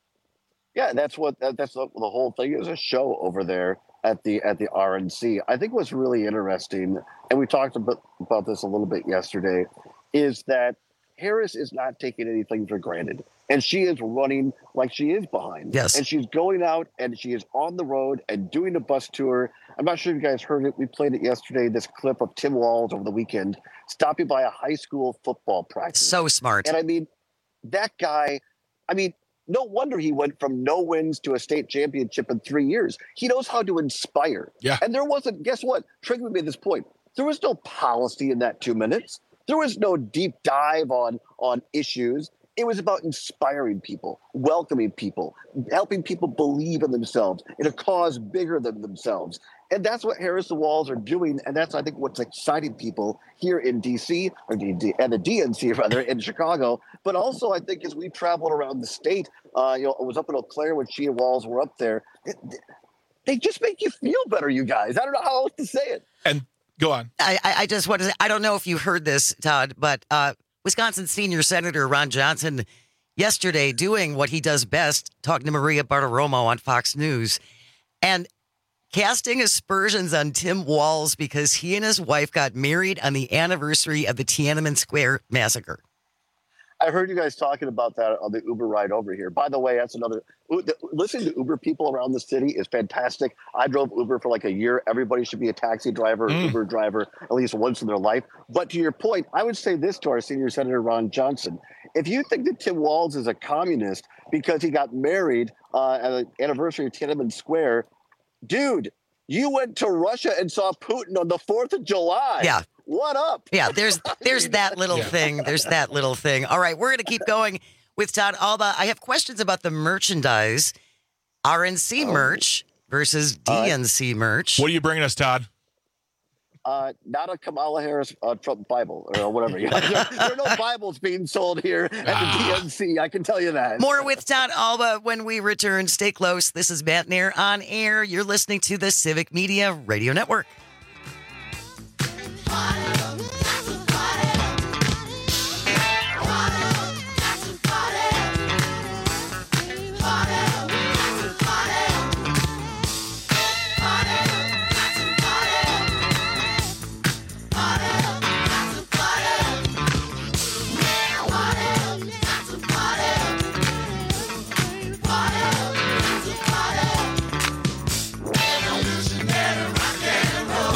Yeah, that's what that, that's the, the whole thing is, a show over there at the at the R N C. I think what's really interesting, and we talked about, about this a little bit yesterday, is that Harris is not taking anything for granted. And she is running like she is behind. Yes. And she's going out and she is on the road and doing a bus tour. I'm not sure if you guys heard it. We played it yesterday, this clip of Tim Walz over the weekend stopping by a high school football practice. So smart. And I mean, that guy, I mean, no wonder he went from no wins to a state championship in three years. He knows how to inspire. Yeah. And there wasn't, guess what? Trygve made this point. There was no policy in that two minutes. There was no deep dive on, on issues. It was about inspiring people, welcoming people, helping people believe in themselves, in a cause bigger than themselves. And that's what Harris and Walz are doing. And that's, I think, what's exciting people here in D C, or D- D- and the D N C, rather, in Chicago. But also, I think, as we traveled around the state, uh, you know, I was up in Eau Claire when she and Walz were up there. It, they just make you feel better, you guys. I don't know how else to say it. And go on. I, I just want to say, I don't know if you heard this, Todd, but uh, Wisconsin Senior Senator Ron Johnson yesterday doing what he does best, talking to Maria Bartiromo on Fox News, and casting aspersions on Tim Walz because he and his wife got married on the anniversary of the Tiananmen Square massacre. I heard you guys talking about that on the Uber ride over here. By the way, that's another, listening to Uber people around the city is fantastic. I drove Uber for like a year. Everybody should be a taxi driver, mm. Uber driver, at least once in their life. But to your point, I would say this to our senior Senator Ron Johnson. If you think that Tim Walz is a communist because he got married uh, at the anniversary of Tiananmen Square, dude, you went to Russia and saw Putin on the fourth of July. Yeah. What up? Yeah, there's there's that little Yeah. thing. There's that little thing. All right, we're going to keep going with Todd Alba. I have questions about the merchandise. R N C merch versus D N C merch. What are you bringing us, Todd? Uh, not a Kamala Harris uh, Trump Bible or whatever. there, there are no Bibles being sold here at the D N C. I can tell you that. More with Todd Alba when we return. Stay close. This is Matt Nair on air. You're listening to the Civic Media Radio Network. Revolutionary rock and roll.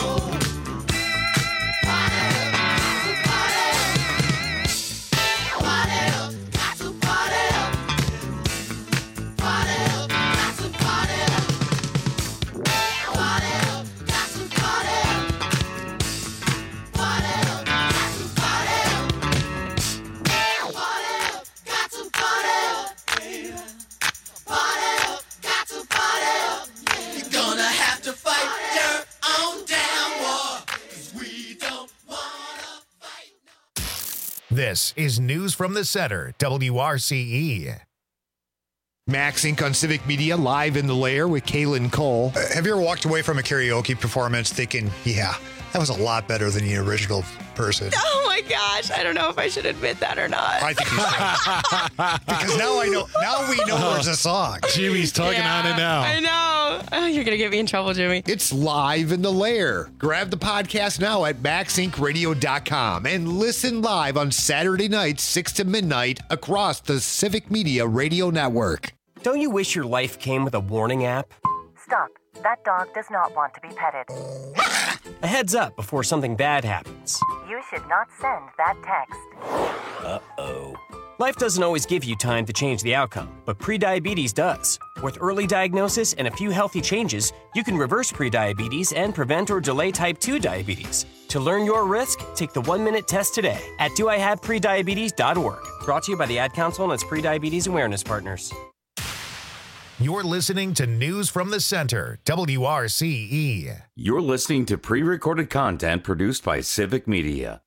This is News from the Center, W R C E. Max Incorporated on Civic Media, live in the lair with Kaylin Cole. Uh, have you ever walked away from a karaoke performance thinking, yeah, that was a lot better than the original person? Oh my gosh, I don't know if I should admit that or not. I think you should. Because now I know, now we know there's a song. Jimmy's tugging Yeah, on it now. I know. Oh, you're going to get me in trouble, Jimmy. It's live in the lair. Grab the podcast now at max inc radio dot com and listen live on Saturday nights, six to midnight, across the Civic Media Radio Network. Don't you wish your life came with a warning app? Stop. That dog does not want to be petted. A heads up before something bad happens. You should not send that text. Uh-oh. Life doesn't always give you time to change the outcome, but prediabetes does. With early diagnosis and a few healthy changes, you can reverse prediabetes and prevent or delay type two diabetes. To learn your risk, take the one-minute test today at do I have prediabetes dot org. Brought to you by the Ad Council and its prediabetes awareness partners. You're listening to News from the Center, W R C E. You're listening to pre-recorded content produced by Civic Media.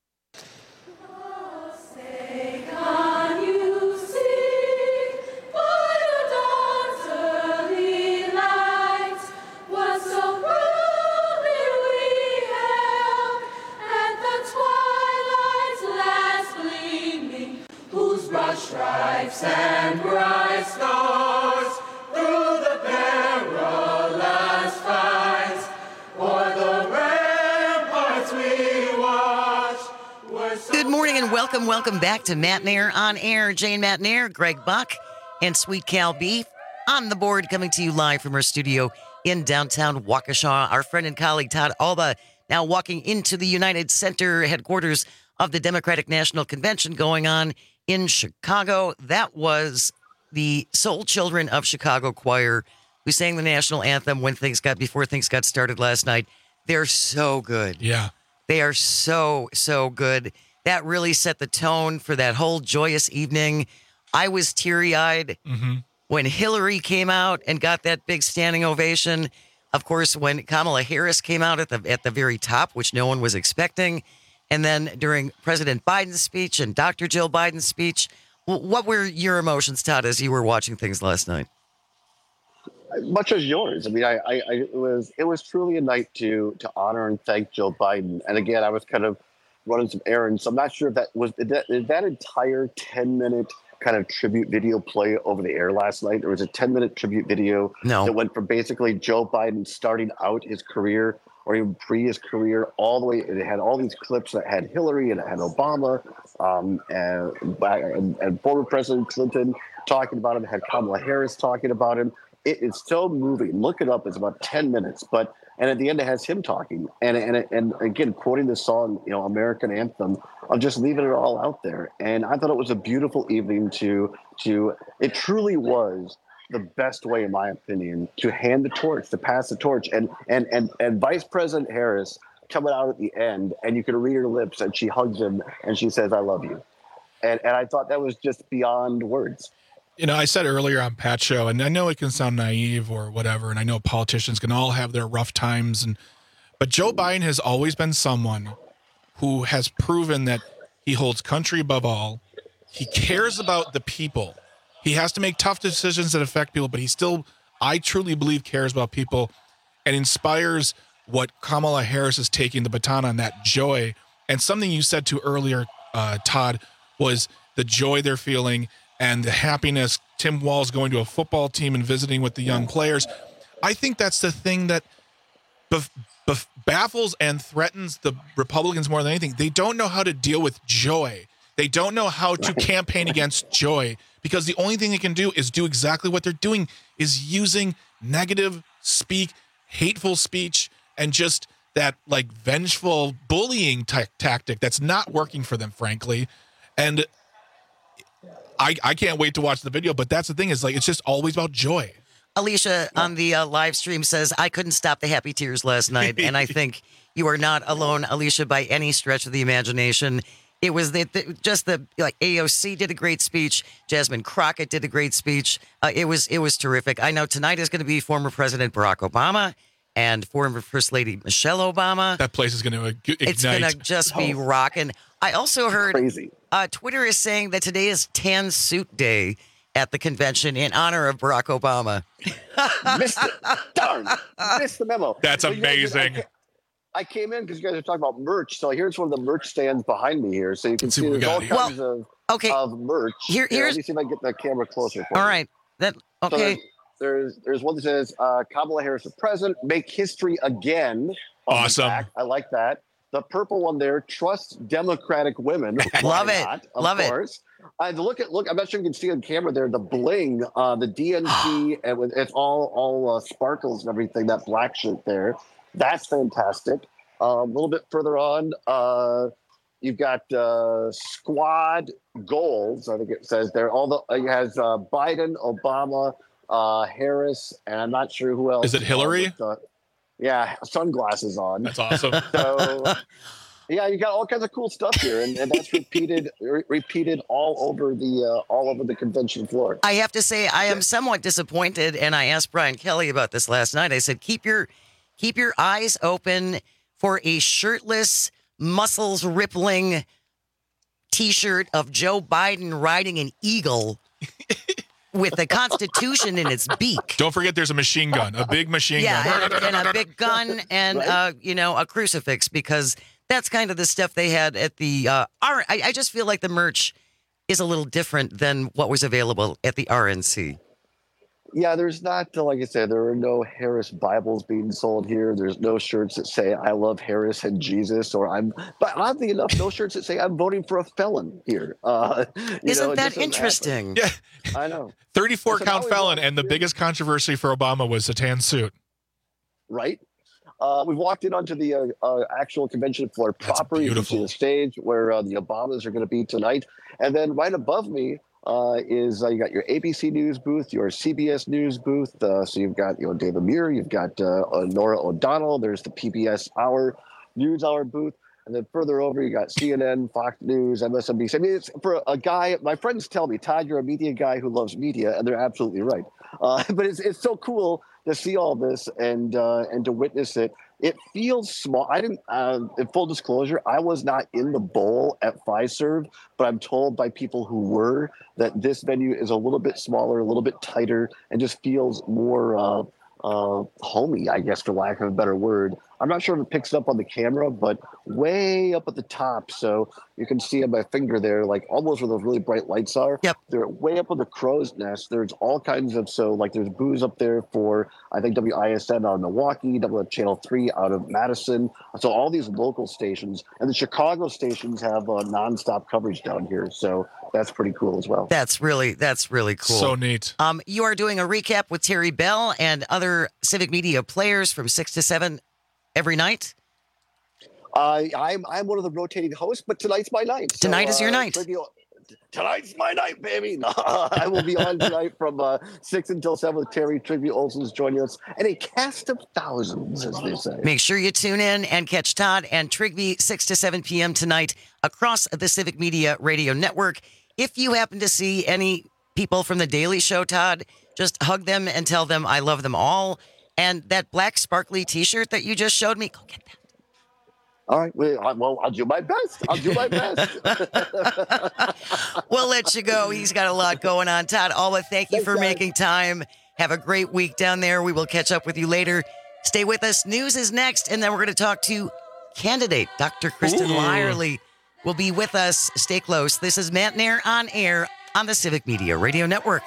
Stripes and bright stars through the perilous fights, o'er the ramparts we watch. So Good morning and welcome, welcome back to Matt Nair on Air. Jane Matt Nair, Greg Buck, and Sweet Cal Beef on the board, coming to you live from our studio in downtown Waukesha. Our friend and colleague Todd Alba now walking into the United Center headquarters of the Democratic National Convention going on in Chicago. That was the Soul Children of Chicago Choir who sang the national anthem when things got before things got started last night. They're so good. Yeah. They are so, so good. That really set the tone for that whole joyous evening. I was teary-eyed mm-hmm. when Hillary came out and got that big standing ovation. Of course, when Kamala Harris came out at the at the very top, which no one was expecting. And then during President Biden's speech and Doctor Jill Biden's speech, what were your emotions, Todd, as you were watching things last night? Much as yours. I mean, I, I, I it was it was truly a night to to honor and thank Joe Biden. And again, I was kind of running some errands, so I'm not sure if that was did that, did that entire ten minute kind of tribute video play over the air last night. There was a ten minute tribute video no. that went from basically Joe Biden starting out his career, or even pre his career, all the way. It had all these clips that had Hillary and it had Obama um, and, and, and former President Clinton talking about him. It had Kamala Harris talking about him. It, it's so moving. Look it up. It's about ten minutes. But and at the end, it has him talking. And and and again, quoting the song, you know, American Anthem, of just leaving it all out there. And I thought it was a beautiful evening to to. It truly was the best way, in my opinion, to hand the torch, to pass the torch. And and and and Vice President Harris coming out at the end, and you can read her lips, and she hugs him, and she says, "I love you." And and I thought that was just beyond words. You know, I said earlier on Pat's show, and I know it can sound naive or whatever, and I know politicians can all have their rough times, and but Joe Biden has always been someone who has proven that he holds country above all. He cares about the people. He has to make tough decisions that affect people, but he still, I truly believe, cares about people and inspires what Kamala Harris is taking the baton on, that joy. And something you said to earlier, uh, Todd, was the joy they're feeling and the happiness. Tim Walz going to a football team and visiting with the young players. I think that's the thing that bef- bef- baffles and threatens the Republicans more than anything. They don't know how to deal with joy. They don't know how to campaign against joy, because the only thing they can do is do exactly what they're doing, is using negative speak, hateful speech, and just that like vengeful bullying t- tactic that's not working for them, frankly. And I, I can't wait to watch the video, but that's the thing, is like, it's just always about joy. Alicia on the uh, live stream says, I couldn't stop the happy tears last night. And I think you are not alone, Alicia, by any stretch of the imagination. It was the, the, just the, like, A O C did a great speech. Jasmine Crockett did a great speech. Uh, it was it was terrific. I know tonight is going to be former President Barack Obama and former First Lady Michelle Obama. That place is going to ignite. It's going to just be rocking. I also heard Crazy. Uh, Twitter is saying that today is Tan Suit Day at the convention in honor of Barack Obama. Missed it. Darn. Missed the memo. That's So you guys- amazing. I ca- I came in because you guys are talking about merch. So here's one of the merch stands behind me here. So you can Let's see see what we there's all got here. kinds of, okay. of merch. Here- Here, here's- let me see if I can get the camera closer for All you. right. That So okay. there's, there's there's one that says uh, Kamala Harris for president, make history again. on the Awesome. back. I like that. The purple one there, trust Democratic women. Love Why it. not? Of Love it. course. And look at look. I'm not sure you can see on camera there. The bling, uh, the D N C, and with, it's all all uh, sparkles and everything. That black shirt there, that's fantastic. Uh, a little bit further on, uh, you've got uh, squad goals. I think it says there. All the it has uh, Biden, Obama, uh, Harris, and I'm not sure who else. Is it Hillary? With, uh, yeah, sunglasses on. That's awesome. So, yeah, you got all kinds of cool stuff here, and, and that's repeated re- repeated all over the uh, all over the convention floor. I have to say I am somewhat disappointed, and I asked Brian Kelly about this last night. I said, keep your keep your eyes open for a shirtless, muscles rippling T-shirt of Joe Biden riding an eagle with the Constitution in its beak. Don't forget, there's a machine gun, a big machine Yeah, gun. and, and a big gun and Right. uh, you know, a crucifix, because that's kind of the stuff they had at the uh, R. I, I just feel like the merch is a little different than what was available at the R N C. Yeah, there's not, uh, like I said, there are no Harris Bibles being sold here. There's no shirts that say "I love Harris and Jesus," or "I'm." But oddly enough, no shirts that say "I'm voting for a felon" here. Uh, you Isn't know, it that just doesn't interesting? Yeah, happen. I know, thirty-four So now count we felon, walk and the through- biggest controversy for Obama was the tan suit. right? Uh, we walked in onto the uh, uh, actual convention floor That's proper. You can see beautiful. the stage where uh, the Obamas are going to be tonight, and then right above me uh, is uh, you got your A B C News booth, your C B S News booth. Uh, so you've got you know David Muir, you've got uh, uh, Nora O'Donnell. There's the P B S Hour News Hour booth, and then further over you got C N N, Fox News, M S N B C. I mean, it's for a guy. My friends tell me, Todd, you're a media guy who loves media, and they're absolutely right. Uh, but it's it's so cool to see all this and uh, and to witness it. It feels small. I didn't. Uh, in full disclosure, I was not in the bowl at Fiserv, but I'm told by people who were that this venue is a little bit smaller, a little bit tighter, and just feels more uh, uh, homey, I guess, for lack of a better word. I'm not sure if it picks it up on the camera, but way up at the top, so you can see on my finger there, like almost where those really bright lights are. Yep. They're way up on the crow's nest. There's all kinds of, so like there's booths up there for, I think, W I S N out of Milwaukee, W Channel three out of Madison. So all these local stations, and the Chicago stations have uh, nonstop coverage down here. So that's pretty cool as well. That's really that's really cool. So neat. Um, you are doing a recap with Terry Bell and other Civic Media players from six to seven every night. Uh, I'm I'm one of the rotating hosts, but tonight's my night. So, Tonight is your uh, night. trivia- Tonight's my night, baby. I will be on tonight from uh, six until seven with Terry. Trivia Olson's joining us, and a cast of thousands, as they say. Make sure you tune in and catch Todd and Trigby six to seven p.m. tonight across the Civic Media Radio Network. If you happen to see any people from The Daily Show, Todd, just hug them and tell them I love them all. And that black sparkly T-shirt that you just showed me, go get that. All right. Well, I- well, I'll do my best. I'll do my best. We'll let you go. He's got a lot going on. Todd Alba, thank you Thanks, for guys. making time. Have a great week down there. We will catch up with you later. Stay with us. News is next, and then we're going to talk to candidate Doctor Kristen Ooh. Lyerly will be with us. Stay close. This is Matt Nair on air on the Civic Media Radio Network.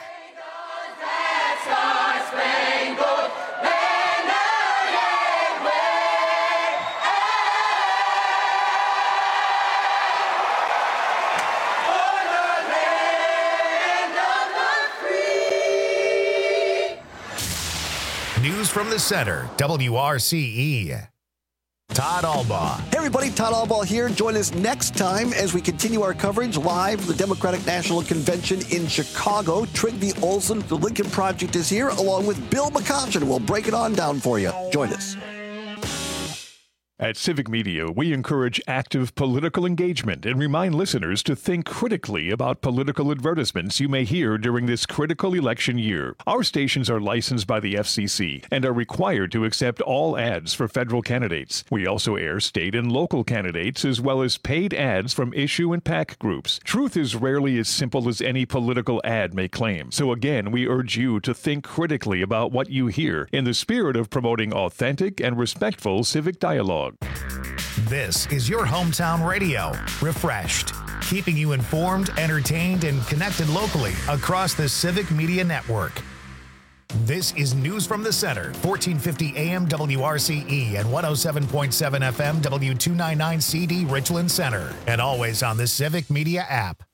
News from the center, W R C E. Todd Albaugh. Hey everybody, Todd Albaugh here. Join us next time as we continue our coverage live from the Democratic National Convention in Chicago. Trigby Olson, the Lincoln Project, is here, along with Bill McCoshen. We'll break it on down for you. Join us. At Civic Media, we encourage active political engagement and remind listeners to think critically about political advertisements you may hear during this critical election year. Our stations are licensed by the F C C and are required to accept all ads for federal candidates. We also air state and local candidates as well as paid ads from issue and PAC groups. Truth is rarely as simple as any political ad may claim. So again, we urge you to think critically about what you hear in the spirit of promoting authentic and respectful civic dialogue. This is your hometown radio, refreshed, keeping you informed, entertained, and connected locally across the Civic Media Network. This is News from the Center, fourteen fifty A M W R C E and one oh seven point seven F M W two ninety-nine C D Richland Center, and always on the Civic Media app.